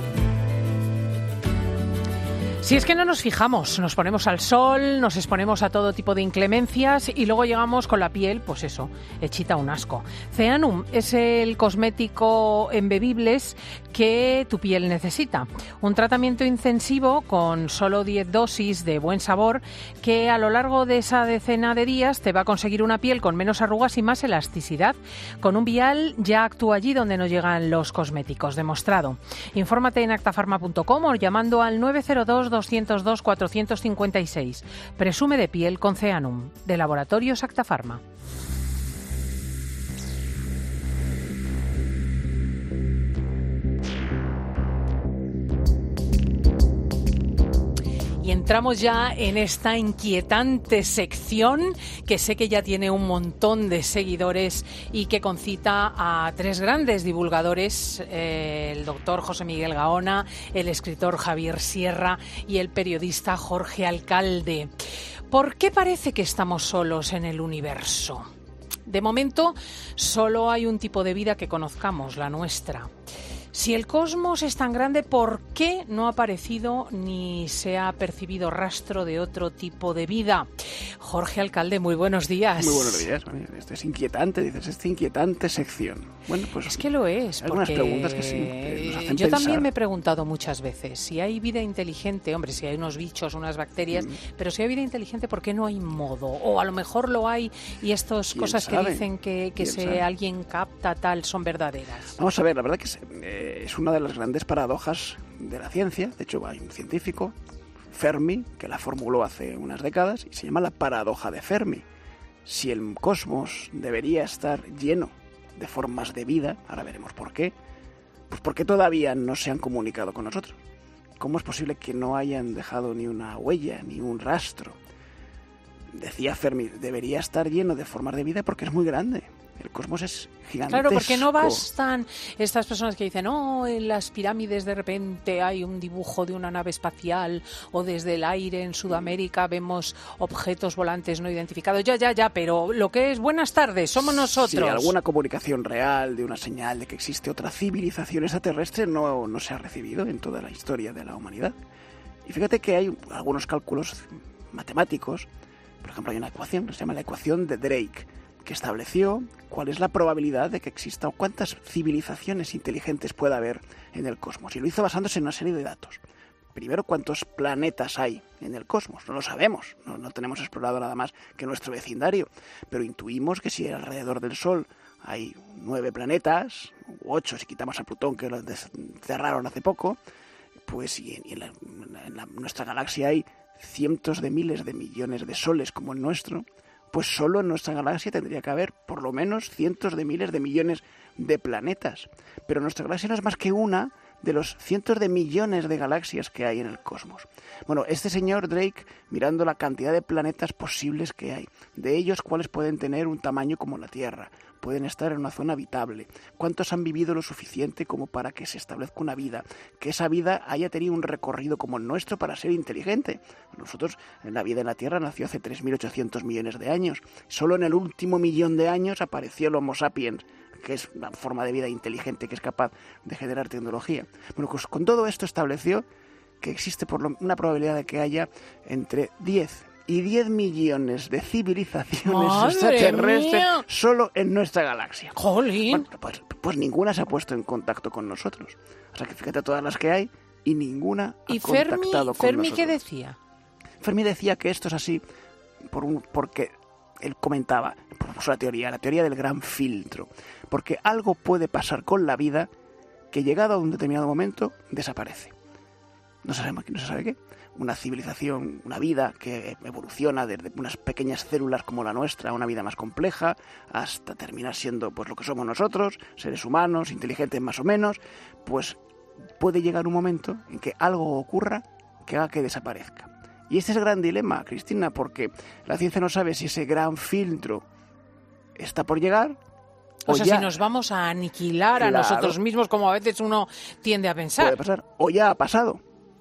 Speaker 3: Si es que no nos fijamos, nos ponemos al sol, nos exponemos a todo tipo de inclemencias y luego llegamos con la piel, pues eso, hechita a un asco. Zeanum es el cosmético en bebibles que tu piel necesita. Un tratamiento intensivo con solo diez dosis de buen sabor que a lo largo de esa decena de días te va a conseguir una piel con menos arrugas y más elasticidad. Con un vial ya actúa allí donde no llegan los cosméticos, demostrado. Infórmate en actafarma punto com o llamando al nueve cero dos, doscientos dos, cuatrocientos cincuenta y seis. Presume de piel con Zeanum, de Laboratorios Actafarma. Y entramos ya en esta inquietante sección que sé que ya tiene un montón de seguidores y que concita a tres grandes divulgadores, eh, el doctor José Miguel Gaona, el escritor Javier Sierra y el periodista Jorge Alcalde. ¿Por qué parece que estamos solos en el universo? De momento, solo hay un tipo de vida que conozcamos, la nuestra. Si el cosmos es tan grande, ¿por qué no ha aparecido ni se ha percibido rastro de otro tipo de vida? Jorge Alcalde, muy buenos días.
Speaker 28: Muy buenos días. Esto es inquietante, dices, esta inquietante sección. Bueno, pues
Speaker 3: es que lo es.
Speaker 28: Algunas
Speaker 3: porque
Speaker 28: preguntas que sí, que nos hacen
Speaker 3: yo
Speaker 28: pensar.
Speaker 3: también me he preguntado muchas veces si hay vida inteligente, hombre, si hay unos bichos, unas bacterias, mm. pero si hay vida inteligente, ¿por qué no hay modo? O a lo mejor lo hay y estas cosas sabe? que dicen que, que se, alguien capta tal son verdaderas.
Speaker 28: Vamos a ver, la verdad que se, eh, eh, es una de las grandes paradojas de la ciencia. De hecho, hay un científico, Fermi, que la formuló hace unas décadas y se llama la paradoja de Fermi. Si el cosmos debería estar lleno de formas de vida, ahora veremos por qué, pues ¿por qué todavía no se han comunicado con nosotros? ¿Cómo es posible que no hayan dejado ni una huella, ni un rastro? Decía Fermi, debería estar lleno de formas de vida porque es muy grande. El cosmos es gigantesco.
Speaker 3: Claro, porque no bastan estas personas que dicen, oh, en las pirámides de repente hay un dibujo de una nave espacial, o desde el aire en Sudamérica vemos objetos volantes no identificados. Ya, ya, ya, pero lo que es buenas tardes, somos nosotros.
Speaker 28: Si alguna comunicación real de una señal de que existe otra civilización extraterrestre no, no se ha recibido en toda la historia de la humanidad. Y fíjate que hay algunos cálculos matemáticos. Por ejemplo, hay una ecuación que se llama la ecuación de Drake, que estableció cuál es la probabilidad de que exista o cuántas civilizaciones inteligentes pueda haber en el cosmos. Y lo hizo basándose en una serie de datos. Primero, cuántos planetas hay en el cosmos. No lo sabemos, no, no tenemos explorado nada más que nuestro vecindario, pero intuimos que si alrededor del Sol hay nueve planetas, u ocho si quitamos a Plutón, que lo desterraron hace poco, pues y en, y en, la, en la, nuestra galaxia hay cientos de miles de millones de soles como el nuestro, pues solo en nuestra galaxia tendría que haber por lo menos cientos de miles de millones de planetas. Pero nuestra galaxia no es más que una de los cientos de millones de galaxias que hay en el cosmos. Bueno, este señor Drake, mirando la cantidad de planetas posibles que hay, de ellos cuáles pueden tener un tamaño como la Tierra, pueden estar en una zona habitable, cuántos han vivido lo suficiente como para que se establezca una vida, que esa vida haya tenido un recorrido como el nuestro para ser inteligente. Nosotros, la vida en la Tierra nació hace tres mil ochocientos millones de años. Solo en el último millón de años apareció el Homo sapiens, que es una forma de vida inteligente que es capaz de generar tecnología. Bueno, pues con todo esto estableció que existe por lo, una probabilidad de que haya entre diez y diez millones de civilizaciones extraterrestres
Speaker 3: mía.
Speaker 28: Solo en nuestra galaxia.
Speaker 3: ¡Jolín!
Speaker 28: Bueno, pues, pues ninguna se ha puesto en contacto con nosotros. O sea que fíjate todas las que hay y ninguna ha
Speaker 3: ¿Y
Speaker 28: contactado
Speaker 3: Fermi,
Speaker 28: con
Speaker 3: Fermi
Speaker 28: nosotros.
Speaker 3: qué decía?
Speaker 28: Fermi decía que esto es así por un, porque él comentaba, propuso la teoría, la teoría del gran filtro. Porque algo puede pasar con la vida que llegado a un determinado momento desaparece. No se sabe, no se sabe qué. Una civilización, una vida que evoluciona desde unas pequeñas células como la nuestra a una vida más compleja, hasta terminar siendo pues lo que somos nosotros, seres humanos, inteligentes más o menos, pues puede llegar un momento en que algo ocurra que haga que desaparezca. Y este es el gran dilema, Cristina, porque la ciencia no sabe si ese gran filtro está por llegar.
Speaker 3: O,
Speaker 28: o
Speaker 3: sea,
Speaker 28: ya,
Speaker 3: si nos vamos a aniquilar
Speaker 28: claro,
Speaker 3: a nosotros mismos, como a veces uno tiende a pensar.
Speaker 28: Puede pasar, o ya ha pasado.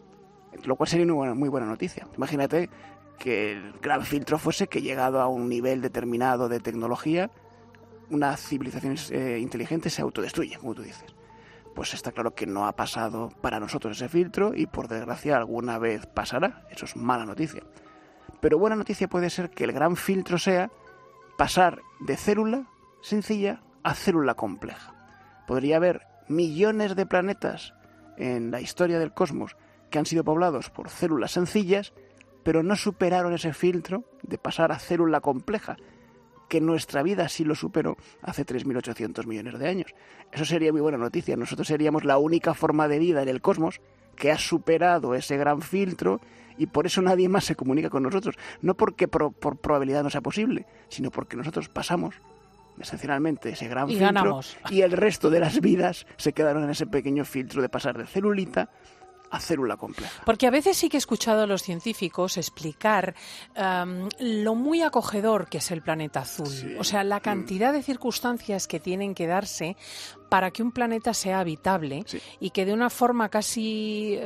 Speaker 28: Lo cual sería una buena, muy buena noticia. Imagínate que el gran filtro fuese que llegado a un nivel determinado de tecnología, una civilización eh, inteligente se autodestruye, como tú dices. Pues está claro que no ha pasado para nosotros ese filtro y por desgracia alguna vez pasará. Eso es mala noticia. Pero buena noticia puede ser que el gran filtro sea pasar de célula sencilla a célula compleja. Podría haber millones de planetas en la historia del cosmos que han sido poblados por células sencillas, pero no superaron ese filtro de pasar a célula compleja, que nuestra vida sí lo superó hace tres mil ochocientos millones de años. Eso sería muy buena noticia. Nosotros seríamos la única forma de vida en el cosmos que ha superado ese gran filtro y por eso nadie más se comunica con nosotros. No porque por, por probabilidad no sea posible, sino porque nosotros pasamos excepcionalmente ese gran
Speaker 3: y
Speaker 28: filtro
Speaker 3: ganamos.
Speaker 28: Y el resto de las vidas se quedaron en ese pequeño filtro de pasar de celulita a célula compleja.
Speaker 3: Porque a veces sí que he escuchado a los científicos explicar um, lo muy acogedor que es el planeta azul. Sí. O sea, la cantidad de circunstancias que tienen que darse para que un planeta sea habitable sí. y que de una forma casi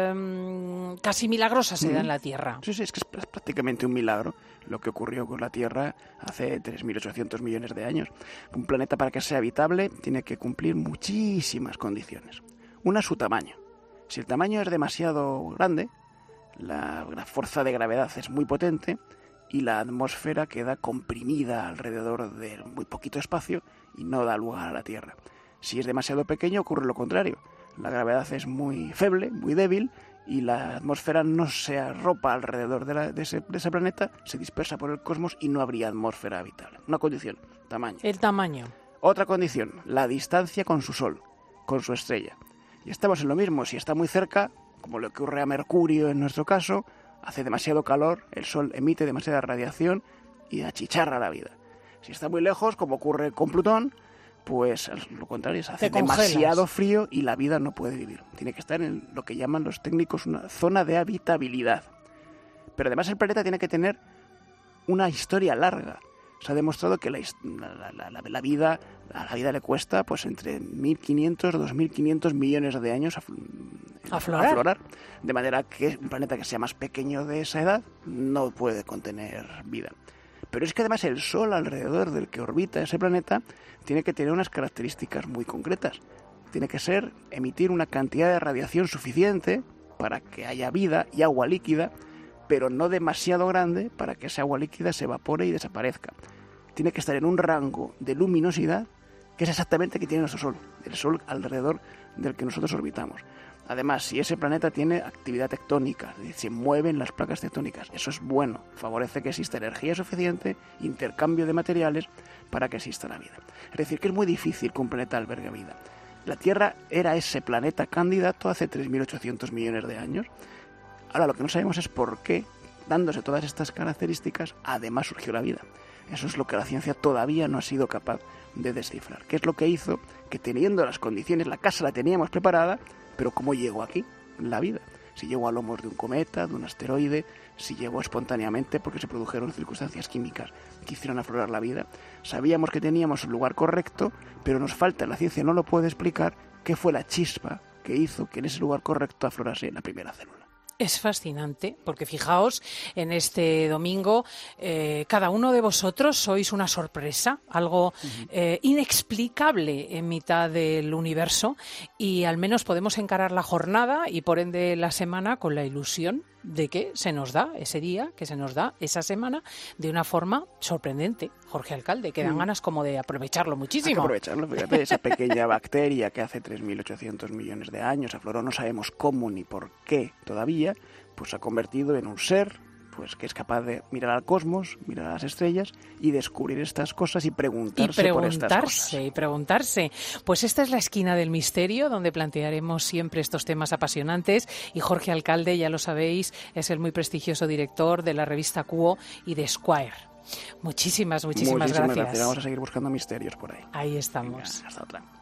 Speaker 3: um, casi milagrosa se mm. da en la Tierra.
Speaker 28: Sí, sí, es que es prácticamente un milagro lo que ocurrió con la Tierra hace tres mil ochocientos millones de años. Un planeta, para que sea habitable, tiene que cumplir muchísimas condiciones. Una es su tamaño. Si el tamaño es demasiado grande, la, la fuerza de gravedad es muy potente y la atmósfera queda comprimida alrededor de muy poquito espacio y no da lugar a la Tierra. Si es demasiado pequeño, ocurre lo contrario. La gravedad es muy feble, muy débil, y la atmósfera no se arropa alrededor de, la, de, ese, de ese planeta, se dispersa por el cosmos y no habría atmósfera habitable. Una condición, tamaño.
Speaker 3: El tamaño.
Speaker 28: Otra condición, la distancia con su Sol, con su estrella. Y estamos en lo mismo, si está muy cerca, como le ocurre a Mercurio en nuestro caso, hace demasiado calor, el Sol emite demasiada radiación y achicharra la vida. Si está muy lejos, como ocurre con Plutón, pues lo contrario, se hace demasiado frío y la vida no puede vivir. Tiene que estar en lo que llaman los técnicos una zona de habitabilidad. Pero además el planeta tiene que tener una historia larga. Se ha demostrado que la, la, la, la, la vida a la vida le cuesta pues entre mil quinientos a dos mil quinientos millones de años af
Speaker 3: aflorar.
Speaker 28: aflorar. De manera que un planeta que sea más pequeño de esa edad no puede contener vida. Pero es que además el Sol alrededor del que orbita ese planeta tiene que tener unas características muy concretas. Tiene que ser emitir una cantidad de radiación suficiente para que haya vida y agua líquida, pero no demasiado grande para que esa agua líquida se evapore y desaparezca. Tiene que estar en un rango de luminosidad que es exactamente el que tiene nuestro Sol, el Sol alrededor del que nosotros orbitamos. Además, si ese planeta tiene actividad tectónica, se mueven las placas tectónicas, eso es bueno, favorece que exista energía suficiente, intercambio de materiales para que exista la vida. Es decir, que es muy difícil que un planeta albergue vida. La Tierra era ese planeta candidato hace tres mil ochocientos millones de años. Ahora lo que no sabemos es por qué, dándose todas estas características, además surgió la vida. Eso es lo que la ciencia todavía no ha sido capaz de descifrar. ¿Qué es lo que hizo que, teniendo las condiciones, la casa la teníamos preparada, pero cómo llegó aquí la vida? Si llegó a lomos de un cometa, de un asteroide, si llegó espontáneamente porque se produjeron circunstancias químicas que hicieron aflorar la vida. Sabíamos que teníamos el lugar correcto, pero nos falta, la ciencia no lo puede explicar, qué fue la chispa que hizo que en ese lugar correcto aflorase la primera célula.
Speaker 3: Es fascinante, porque fijaos, en este domingo eh, cada uno de vosotros sois una sorpresa, algo eh, inexplicable en mitad del universo, y al menos podemos encarar la jornada y por ende la semana con la ilusión de que se nos da ese día, que se nos da esa semana de una forma sorprendente. Jorge Alcalde, que dan mm. ganas como de aprovecharlo muchísimo.
Speaker 28: Hay que aprovecharlo, fíjate, esa pequeña bacteria que hace tres mil ochocientos millones de años afloró, no sabemos cómo ni por qué todavía, pues se ha convertido en un ser pues que es capaz de mirar al cosmos, mirar a las estrellas y descubrir estas cosas y preguntarse,
Speaker 3: y preguntarse
Speaker 28: por estas cosas.
Speaker 3: Y preguntarse. Pues esta es la esquina del misterio, donde plantearemos siempre estos temas apasionantes. Y Jorge Alcalde, ya lo sabéis, es el muy prestigioso director de la revista Cuo y de Esquire. Muchísimas, muchísimas,
Speaker 28: muchísimas
Speaker 3: gracias.
Speaker 28: gracias. Vamos a seguir buscando misterios por ahí.
Speaker 3: Ahí estamos.
Speaker 28: Venga, hasta otra.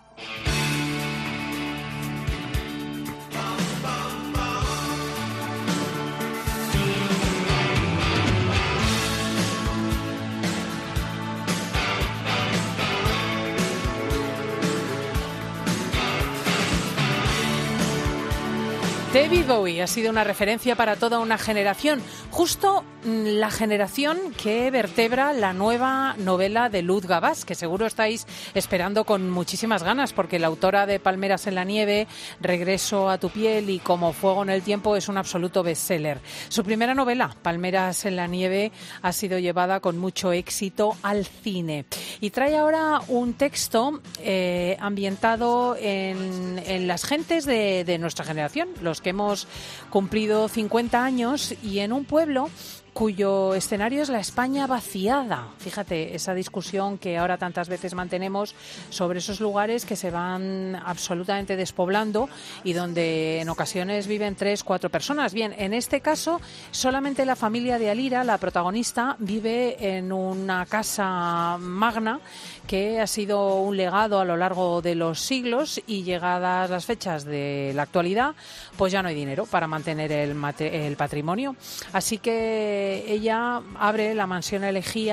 Speaker 3: David Bowie ha sido una referencia para toda una generación, justo la generación que vertebra la nueva novela de Luz Gabás, que seguro estáis esperando con muchísimas ganas, porque la autora de Palmeras en la nieve, Regreso a tu piel y Como fuego en el tiempo es un absoluto bestseller. Su primera novela, Palmeras en la nieve, ha sido llevada con mucho éxito al cine y trae ahora un texto eh, ambientado en, en las gentes de, de nuestra generación, los que hemos cumplido cincuenta años, y en un pueblo cuyo escenario es la España vaciada. Fíjate, esa discusión que ahora tantas veces mantenemos sobre esos lugares que se van absolutamente despoblando y donde en ocasiones viven tres, cuatro personas. Bien, en este caso, solamente la familia de Alira, la protagonista, vive en una casa magna que ha sido un legado a lo largo de los siglos, y llegadas las fechas de la actualidad, pues ya no hay dinero para mantener el, mate- el patrimonio. Así que ella abre la mansión Elegía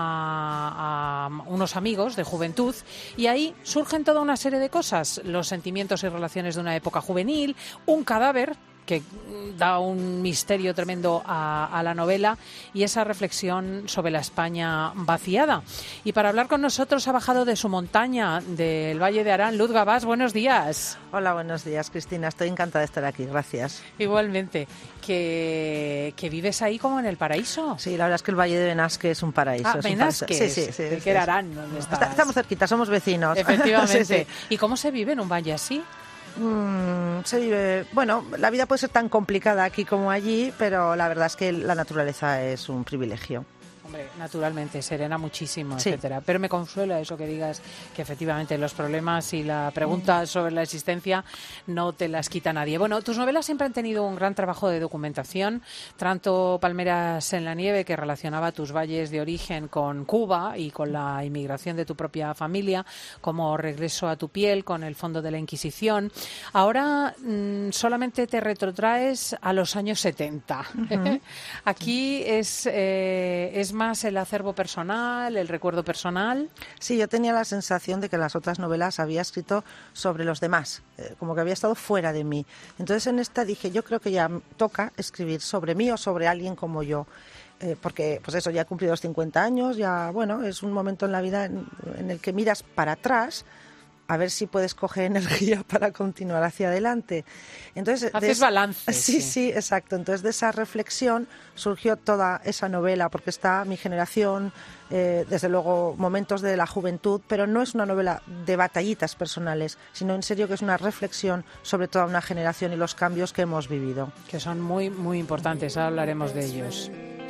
Speaker 3: a, a unos amigos de juventud, y ahí surgen toda una serie de cosas: los sentimientos y relaciones de una época juvenil, un cadáver que da un misterio tremendo a, a la novela, y esa reflexión sobre la España vaciada. Y para hablar con nosotros ha bajado de su montaña del Valle de Arán Luz Gabás. Buenos días.
Speaker 4: Hola, buenos días, Cristina. Estoy encantada de estar aquí, gracias.
Speaker 3: Igualmente. Que, que vives ahí como en el paraíso.
Speaker 4: Sí, la verdad es que el Valle de Benasque es un paraíso.
Speaker 3: Ah,
Speaker 4: es
Speaker 3: Benasque.
Speaker 4: Un paraíso. Sí, sí, sí.
Speaker 3: El que era Arán, ¿dónde estás?
Speaker 4: Está, estamos cerquita, somos vecinos.
Speaker 3: Efectivamente.
Speaker 4: Sí, sí.
Speaker 3: ¿Y cómo se vive en un valle así?
Speaker 4: Mm, se vive, bueno, la vida puede ser tan complicada aquí como allí, pero la verdad es que la naturaleza es un privilegio.
Speaker 3: Hombre, naturalmente, serena muchísimo,
Speaker 4: Sí.
Speaker 3: etcétera. Pero me consuela eso que digas que efectivamente los problemas y la pregunta sobre la existencia no te las quita nadie. Bueno, tus novelas siempre han tenido un gran trabajo de documentación, tanto Palmeras en la nieve, que relacionaba tus valles de origen con Cuba y con la inmigración de tu propia familia, como Regreso a tu piel, con el fondo de la Inquisición. Ahora mmm, solamente te retrotraes a los años setenta.
Speaker 4: Ujú.
Speaker 3: Aquí es, eh, es más el acervo personal, el recuerdo personal.
Speaker 4: Sí, yo tenía la sensación de que las otras novelas había escrito sobre los demás, eh, como que había estado fuera de mí. Entonces en esta dije, yo creo que ya toca escribir sobre mí o sobre alguien como yo. Eh, porque, pues eso, ya he cumplido los cincuenta años, ya, bueno, es un momento en la vida en, en el que miras para atrás a ver si puedes coger energía para continuar hacia adelante. Entonces,
Speaker 3: Haces
Speaker 4: de,
Speaker 3: balance.
Speaker 4: Sí, sí, sí, exacto. Entonces, de esa reflexión surgió toda esa novela, porque está mi generación, eh, desde luego, momentos de la juventud, pero no es una novela de batallitas personales, sino en serio que es una reflexión sobre toda una generación y los cambios que hemos vivido.
Speaker 3: Que son muy, muy importantes, ahora hablaremos de ellos.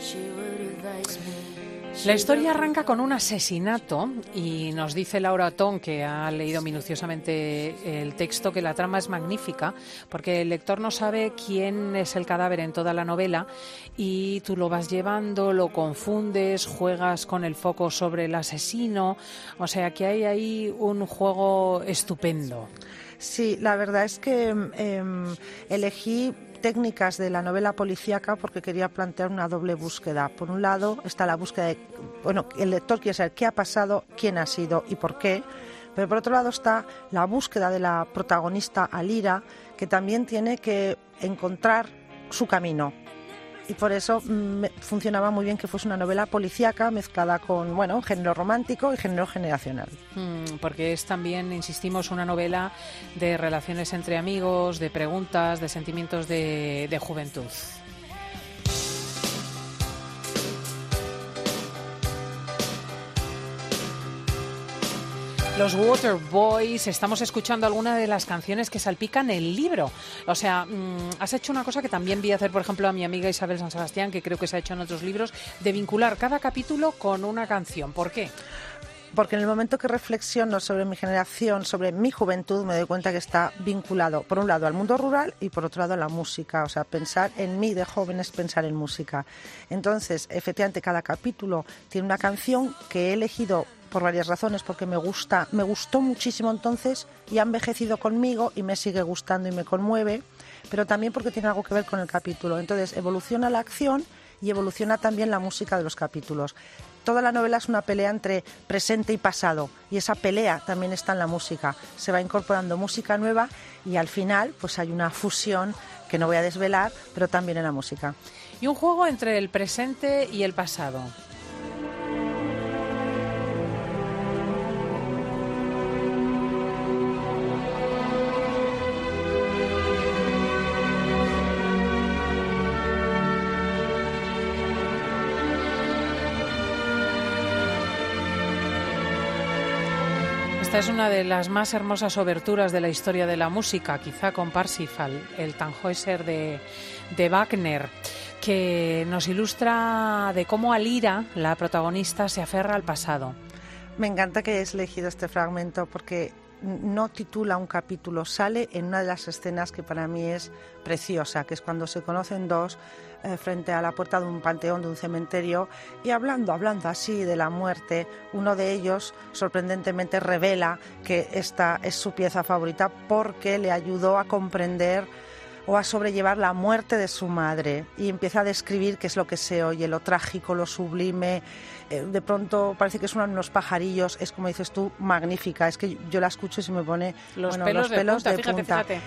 Speaker 3: La historia arranca con un asesinato y nos dice Laura Otón, que ha leído minuciosamente el texto, que la trama es magnífica porque el lector no sabe quién es el cadáver en toda la novela y tú lo vas llevando, lo confundes, juegas con el foco sobre el asesino, o sea que hay ahí un juego estupendo.
Speaker 4: Sí, la verdad es que eh, elegí técnicas de la novela policíaca porque quería plantear una doble búsqueda. Por un lado está la búsqueda de, bueno, el lector quiere saber qué ha pasado, quién ha sido y por qué, pero por otro lado está la búsqueda de la protagonista Alira, que también tiene que encontrar su camino. Y por eso me funcionaba muy bien que fuese una novela policíaca mezclada con, bueno, género romántico y género generacional.
Speaker 3: Mm, porque es también, insistimos, una novela de relaciones entre amigos, de preguntas, de sentimientos de, de juventud. Los Waterboys, estamos escuchando algunas de las canciones que salpican el libro. O sea, mmm, has hecho una cosa que también vi hacer, por ejemplo, a mi amiga Isabel San Sebastián, que creo que se ha hecho en otros libros, de vincular cada capítulo con una canción. ¿Por qué?
Speaker 4: Porque en el momento que reflexiono sobre mi generación, sobre mi juventud, me doy cuenta que está vinculado, por un lado, al mundo rural y por otro lado, a la música. O sea, pensar en mí de joven es pensar en música. Entonces, efectivamente, cada capítulo tiene una canción que he elegido por varias razones, porque me gusta, me gustó muchísimo entonces y ha envejecido conmigo y me sigue gustando y me conmueve, pero también porque tiene algo que ver con el capítulo. Entonces, evoluciona la acción y evoluciona también la música de los capítulos. Toda la novela es una pelea entre presente y pasado y esa pelea también está en la música. Se va incorporando música nueva y al final pues hay una fusión que no voy a desvelar, pero también en la música.
Speaker 3: Y un juego entre el presente y el pasado. Esta es una de las más hermosas oberturas de la historia de la música, quizá con Parsifal, el Tannhäuser de, de Wagner, que nos ilustra de cómo Alira, la protagonista, se aferra al pasado.
Speaker 4: Me encanta que hayas elegido este fragmento porque no titula un capítulo, sale en una de las escenas que para mí es preciosa, que es cuando se conocen dos eh, frente a la puerta de un panteón, de un cementerio, y hablando, hablando así de la muerte, uno de ellos sorprendentemente revela que esta es su pieza favorita porque le ayudó a comprender o a sobrellevar la muerte de su madre, y empieza a describir qué es lo que se oye, lo trágico, lo sublime. Eh, de pronto parece que suenan unos pajarillos, es como dices tú, magnífica, es que yo la escucho y se me pone
Speaker 3: los
Speaker 4: bueno,
Speaker 3: pelos,
Speaker 4: los pelos
Speaker 3: de punta,
Speaker 4: de
Speaker 3: fíjate,
Speaker 4: punta.
Speaker 3: fíjate.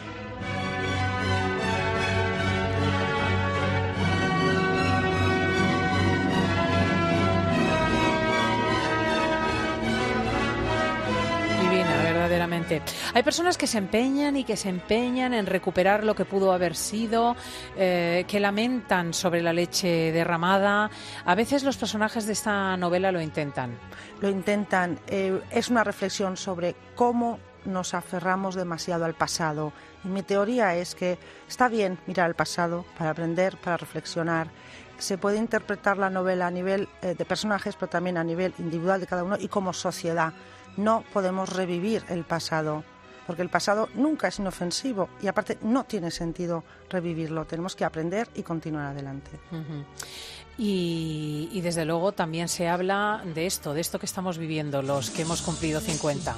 Speaker 3: Verdaderamente. Hay personas que se empeñan y que se empeñan en recuperar lo que pudo haber sido, eh, que lamentan sobre la leche derramada. A veces los personajes de esta novela lo intentan.
Speaker 4: Lo intentan. Eh, es una reflexión sobre cómo nos aferramos demasiado al pasado. Y mi teoría es que está bien mirar al pasado para aprender, para reflexionar, se puede interpretar la novela a nivel eh, de personajes, pero también a nivel individual de cada uno y como sociedad. No podemos revivir el pasado, porque el pasado nunca es inofensivo y aparte no tiene sentido revivirlo. Tenemos que aprender y continuar adelante.
Speaker 3: Uh-huh. Y, y desde luego también se habla de esto, de esto que estamos viviendo, los que hemos cumplido cincuenta.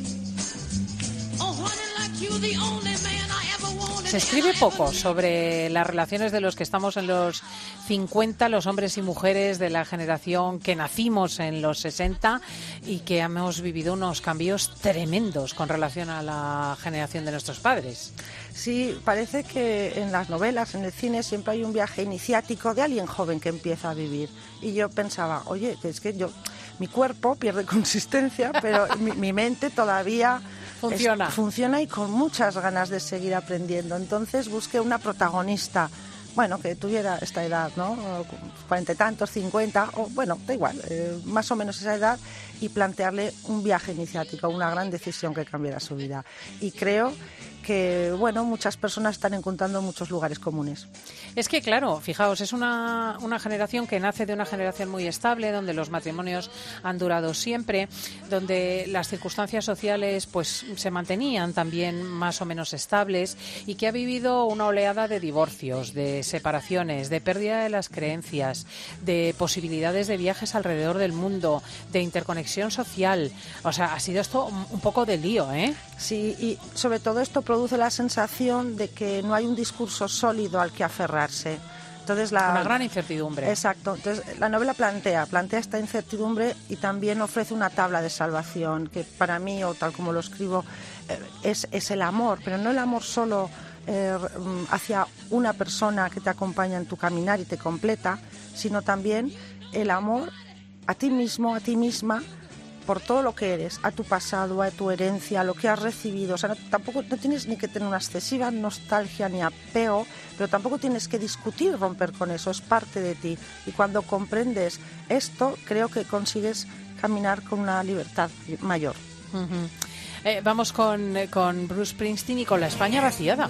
Speaker 3: Se escribe poco sobre las relaciones de los que estamos en los cincuenta, los hombres y mujeres de la generación que nacimos en los sesenta y que hemos vivido unos cambios tremendos con relación a la generación de nuestros padres.
Speaker 4: Sí, parece que en las novelas, en el cine, siempre hay un viaje iniciático de alguien joven que empieza a vivir. Y yo pensaba, oye, es que yo, mi cuerpo pierde consistencia, pero mi, mi mente todavía...
Speaker 3: Funciona.
Speaker 4: Es, funciona y con muchas ganas de seguir aprendiendo. Entonces busqué una protagonista, bueno, que tuviera esta edad, ¿no? Cuarenta y tantos, cincuenta, o bueno, da igual, eh, más o menos esa edad, y plantearle un viaje iniciático, una gran decisión que cambiara su vida. Y creo que, bueno, muchas personas están encontrando muchos lugares comunes.
Speaker 3: Es que, claro, fijaos, es una, una generación que nace de una generación muy estable, donde los matrimonios han durado siempre, donde las circunstancias sociales pues se mantenían también más o menos estables y que ha vivido una oleada de divorcios, de separaciones, de pérdida de las creencias, de posibilidades de viajes alrededor del mundo, de interconexión social. O sea, ha sido esto un poco de lío, ¿eh?
Speaker 4: Sí, y sobre todo esto produce la sensación de que no hay un discurso sólido al que aferrarse. Entonces la,
Speaker 3: una gran incertidumbre.
Speaker 4: Exacto. Entonces la novela plantea, plantea esta incertidumbre y también ofrece una tabla de salvación que para mí, o tal como lo escribo, eh, es, es el amor, pero no el amor solo eh, hacia una persona que te acompaña en tu caminar y te completa, sino también el amor a ti mismo, a ti misma, por todo lo que eres, a tu pasado, a tu herencia, a lo que has recibido. O sea, no, tampoco no tienes ni que tener una excesiva nostalgia ni apego, pero tampoco tienes que discutir, romper con eso, es parte de ti. Y cuando comprendes esto, creo que consigues caminar con una libertad mayor.
Speaker 3: Uh-huh. eh, vamos con, con Bruce Springsteen y con La España vaciada.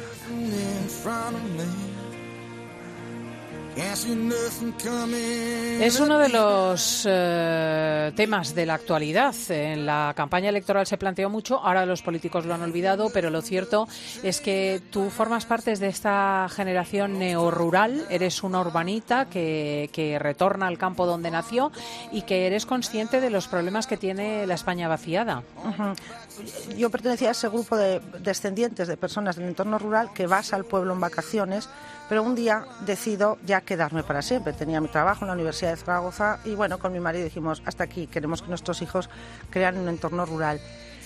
Speaker 3: Es uno de los eh, temas de la actualidad. En la campaña electoral se planteó mucho, ahora los políticos lo han olvidado, pero lo cierto es que tú formas parte de esta generación neorrural, eres una urbanita que, que retorna al campo donde nació y que eres consciente de los problemas que tiene la España vaciada.
Speaker 4: Uh-huh. Yo pertenecía a ese grupo de descendientes de personas del entorno rural que vas al pueblo en vacaciones, pero un día decido ya quedarme para siempre. Tenía mi trabajo en la Universidad de Zaragoza y bueno, con mi marido dijimos, hasta aquí, queremos que nuestros hijos crean un entorno rural.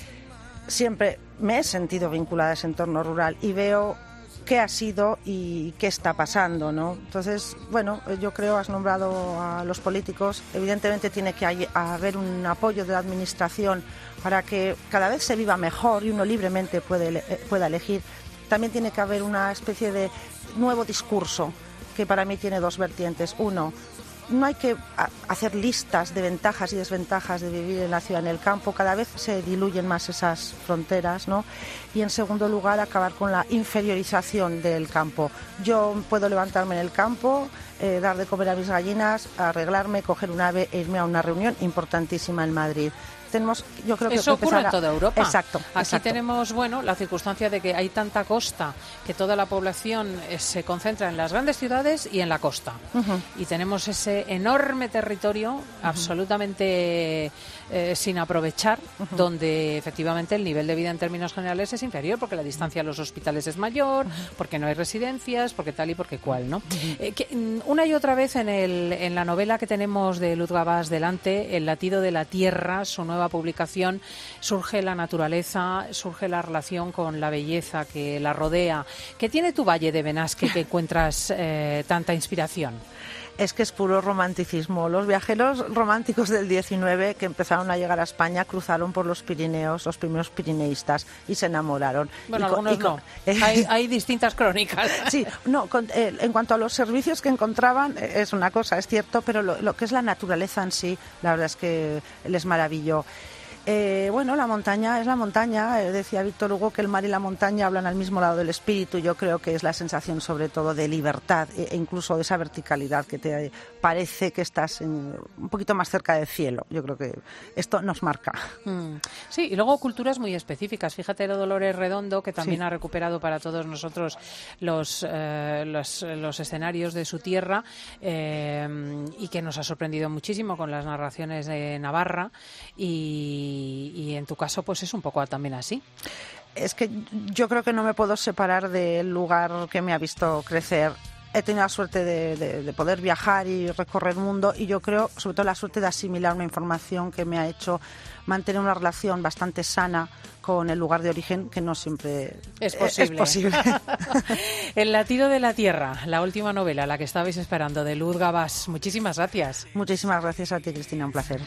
Speaker 4: Siempre me he sentido vinculada a ese entorno rural y veo qué ha sido y qué está pasando, ¿no? Entonces, bueno, yo creo, has nombrado a los políticos, evidentemente tiene que haber un apoyo de la administración para que cada vez se viva mejor y uno libremente puede, pueda elegir. También tiene que haber una especie de nuevo discurso que para mí tiene dos vertientes. Uno, no hay que hacer listas de ventajas y desventajas de vivir en la ciudad, en el campo. Cada vez se diluyen más esas fronteras, ¿no? Y en segundo lugar, acabar con la inferiorización del campo. Yo puedo levantarme en el campo, eh, dar de comer a mis gallinas, arreglarme, coger un ave e irme a una reunión importantísima en Madrid. Tenemos, yo creo que
Speaker 3: eso ocurre en toda Europa.
Speaker 4: Exacto.
Speaker 3: Aquí
Speaker 4: exacto.
Speaker 3: tenemos, bueno, la circunstancia de que hay tanta costa que toda la población eh, se concentra en las grandes ciudades y en la costa. Uh-huh. Y tenemos ese enorme territorio uh-huh. absolutamente eh, sin aprovechar, uh-huh. donde efectivamente el nivel de vida en términos generales es inferior porque la distancia a los hospitales es mayor, uh-huh. porque no hay residencias, porque tal y porque cual, ¿no? Uh-huh. Eh, que, una y otra vez en, el, en la novela que tenemos de Luz Gabás delante, El latido de la tierra, su nueva publicación, surge la naturaleza, surge la relación con la belleza que la rodea. ¿Qué tiene tu Valle de Benasque que encuentras eh, tanta inspiración?
Speaker 4: Es que es puro romanticismo. Los viajeros románticos del diecinueve que empezaron a llegar a España cruzaron por los Pirineos, los primeros pirineístas, y se enamoraron.
Speaker 3: Bueno,
Speaker 4: y con,
Speaker 3: algunos
Speaker 4: y con,
Speaker 3: no. Eh, hay, hay distintas crónicas.
Speaker 4: Sí, no, con, eh, en cuanto a los servicios que encontraban, eh, es una cosa, es cierto, pero lo, lo que es la naturaleza en sí, la verdad es que les maravilló. Eh, bueno, la montaña es la montaña. Eh, decía Víctor Hugo que el mar y la montaña hablan al mismo lado del espíritu. Yo creo que es la sensación sobre todo de libertad e incluso de esa verticalidad que te parece que estás en, un poquito más cerca del cielo. Yo creo que esto nos marca.
Speaker 3: Mm. Sí, y luego culturas muy específicas. Fíjate lo Dolores Redondo, que también
Speaker 4: Sí.
Speaker 3: ha recuperado para todos nosotros los, eh, los, los escenarios de su tierra eh, y que nos ha sorprendido muchísimo con las narraciones de Navarra y, y en tu caso pues es un poco también así.
Speaker 4: Es que yo creo que no me puedo separar del lugar que me ha visto crecer. He tenido la suerte de, de, de poder viajar y recorrer el mundo y yo creo, sobre todo la suerte de asimilar una información que me ha hecho mantener una relación bastante sana con el lugar de origen, que no siempre
Speaker 3: es posible.
Speaker 4: Es posible.
Speaker 3: El latido de la tierra, la última novela, la que estabais esperando, de Luz Gabás. Muchísimas gracias.
Speaker 4: Muchísimas gracias a ti, Cristina, un placer.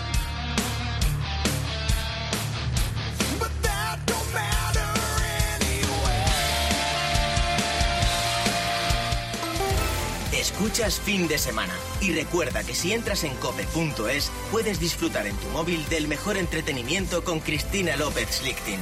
Speaker 2: Escuchas Fin de Semana y recuerda que si entras en cope punto es puedes disfrutar en tu móvil del mejor entretenimiento con Cristina López Slichting.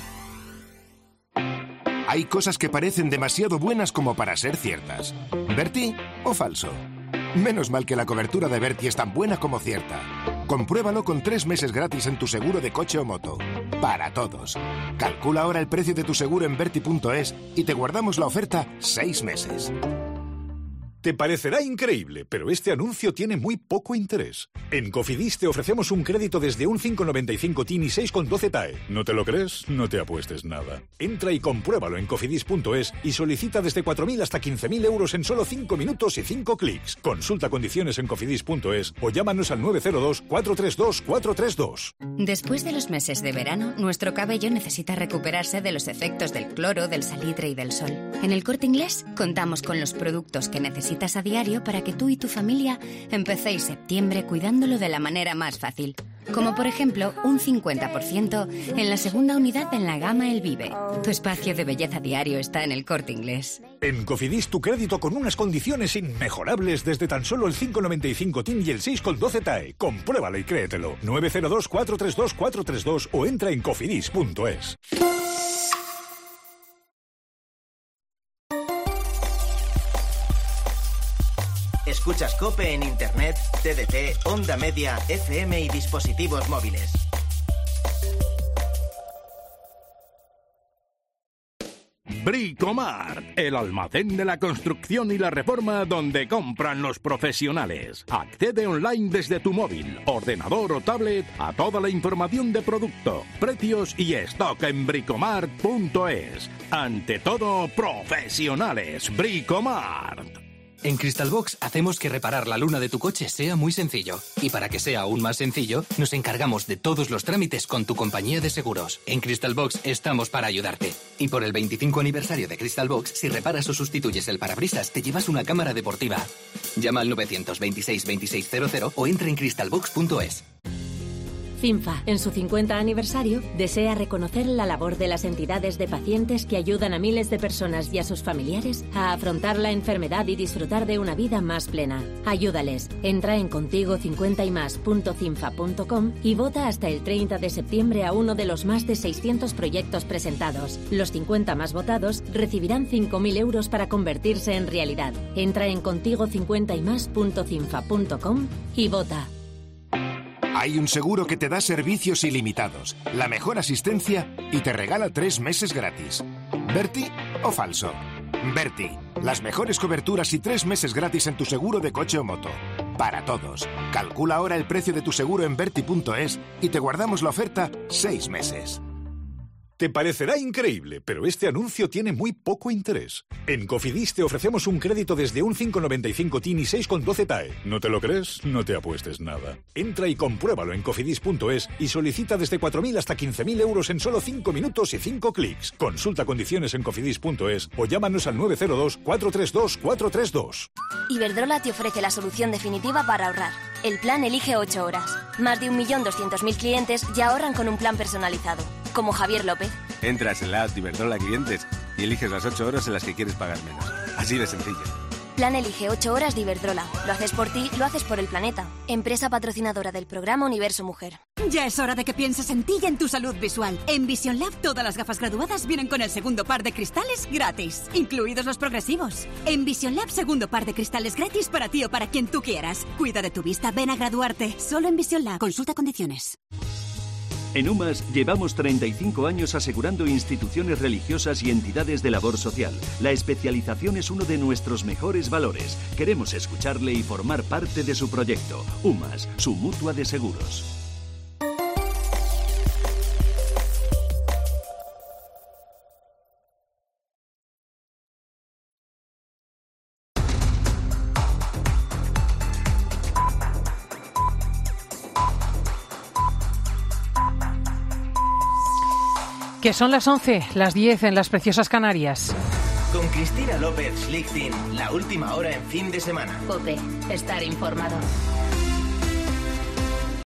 Speaker 13: Hay cosas que parecen demasiado buenas como para ser ciertas. ¿Berti o falso? Menos mal que la cobertura de Berti es tan buena como cierta. Compruébalo con tres meses gratis en tu seguro de coche o moto. Para todos. Calcula ahora el precio de tu seguro en berti punto es y te guardamos la oferta seis meses.
Speaker 5: Te parecerá increíble, pero este anuncio tiene muy poco interés. En Cofidis te ofrecemos un crédito desde un cinco coma noventa y cinco T I N y seis coma doce T A E. ¿No te lo crees? No te apuestes nada. Entra y compruébalo en cofidis punto es y solicita desde cuatro mil hasta quince mil euros en solo cinco minutos y cinco clics. Consulta condiciones en cofidis punto es o llámanos al nueve cero dos, cuatro tres dos, cuatro tres dos.
Speaker 14: Después de los meses de verano, nuestro cabello necesita recuperarse de los efectos del cloro, del salitre y del sol. En El Corte Inglés contamos con los productos que necesitas a diario para que tú y tu familia empecéis septiembre cuidándolo de la manera más fácil. Como por ejemplo, un cincuenta por ciento en la segunda unidad en la gama El Vive. Tu espacio de belleza diario está en El Corte Inglés.
Speaker 5: En Cofidis tu crédito con unas condiciones inmejorables desde tan solo el cinco coma noventa y cinco T I N y el seis coma doce T A E. Compruébalo y créetelo. nueve cero dos, cuatro tres dos, cuatro tres dos o entra en cofidis punto es.
Speaker 2: Escuchas COPE en Internet, T D T, Onda Media, F M y dispositivos móviles.
Speaker 6: Bricomart, el almacén de la construcción y la reforma donde compran los profesionales. Accede online desde tu móvil, ordenador o tablet a toda la información de producto, precios y stock en bricomart punto es. Ante todo, profesionales. Bricomart.
Speaker 7: En Crystalbox hacemos que reparar la luna de tu coche sea muy sencillo. Y para que sea aún más sencillo, nos encargamos de todos los trámites con tu compañía de seguros. En Crystalbox estamos para ayudarte. Y por el veinticinco aniversario de Crystalbox, si reparas o sustituyes el parabrisas, te llevas una cámara deportiva. Llama al nueve dos seis, veintiséis cero cero o entra en crystalbox punto es.
Speaker 20: CINFA, en su cincuenta aniversario, desea reconocer la labor de las entidades de pacientes que ayudan a miles de personas y a sus familiares a afrontar la enfermedad y disfrutar de una vida más plena. Ayúdales. Entra en contigo cincuenta y más punto cinfa punto com y vota hasta el treinta de septiembre a uno de los más de seiscientos proyectos presentados. Los cincuenta más votados recibirán cinco mil euros para convertirse en realidad. Entra en contigo cincuenta y más punto cinfa punto com y vota.
Speaker 13: Hay un seguro que te da servicios ilimitados, la mejor asistencia y te regala tres meses gratis. ¿Berti o falso? Berti, las mejores coberturas y tres meses gratis en tu seguro de coche o moto. Para todos. Calcula ahora el precio de tu seguro en berti punto es y te guardamos la oferta seis meses.
Speaker 5: Te parecerá increíble, pero este anuncio tiene muy poco interés. En Cofidis te ofrecemos un crédito desde un cinco coma noventa y cinco T I N y seis coma doce T A E. ¿No te lo crees? No te apuestes nada. Entra y compruébalo en cofidis punto es y solicita desde cuatro mil hasta quince mil euros en solo cinco minutos y cinco clics. Consulta condiciones en cofidis punto es o llámanos al nueve cero dos, cuatro tres dos, cuatro tres dos.
Speaker 8: Iberdrola te ofrece la solución definitiva para ahorrar. El plan Elige ocho horas. Más de un millón doscientos mil clientes ya ahorran con un plan personalizado. Como Javier López.
Speaker 9: Entras en la app de Iberdrola Clientes y eliges las ocho horas en las que quieres pagar menos. Así de sencillo.
Speaker 8: Plan Elige ocho horas de Iberdrola. Lo haces por ti, lo haces por el planeta. Empresa patrocinadora del programa Universo Mujer.
Speaker 9: Ya es hora de que pienses en ti y en tu salud visual. En Vision Lab todas las gafas graduadas vienen con el segundo par de cristales gratis, incluidos los progresivos. En Vision Lab segundo par de cristales gratis para ti o para quien tú quieras. Cuida de tu vista, ven a graduarte. Solo en Vision Lab. Consulta condiciones.
Speaker 10: En UMAS llevamos treinta y cinco años asegurando instituciones religiosas y entidades de labor social. La especialización es uno de nuestros mejores valores. Queremos escucharle y formar parte de su proyecto. UMAS, su mutua de seguros.
Speaker 3: Que son las once, las diez en las preciosas Canarias.
Speaker 2: Con Cristina López Schlichting, la última hora en fin de semana.
Speaker 1: COPE, estar informado.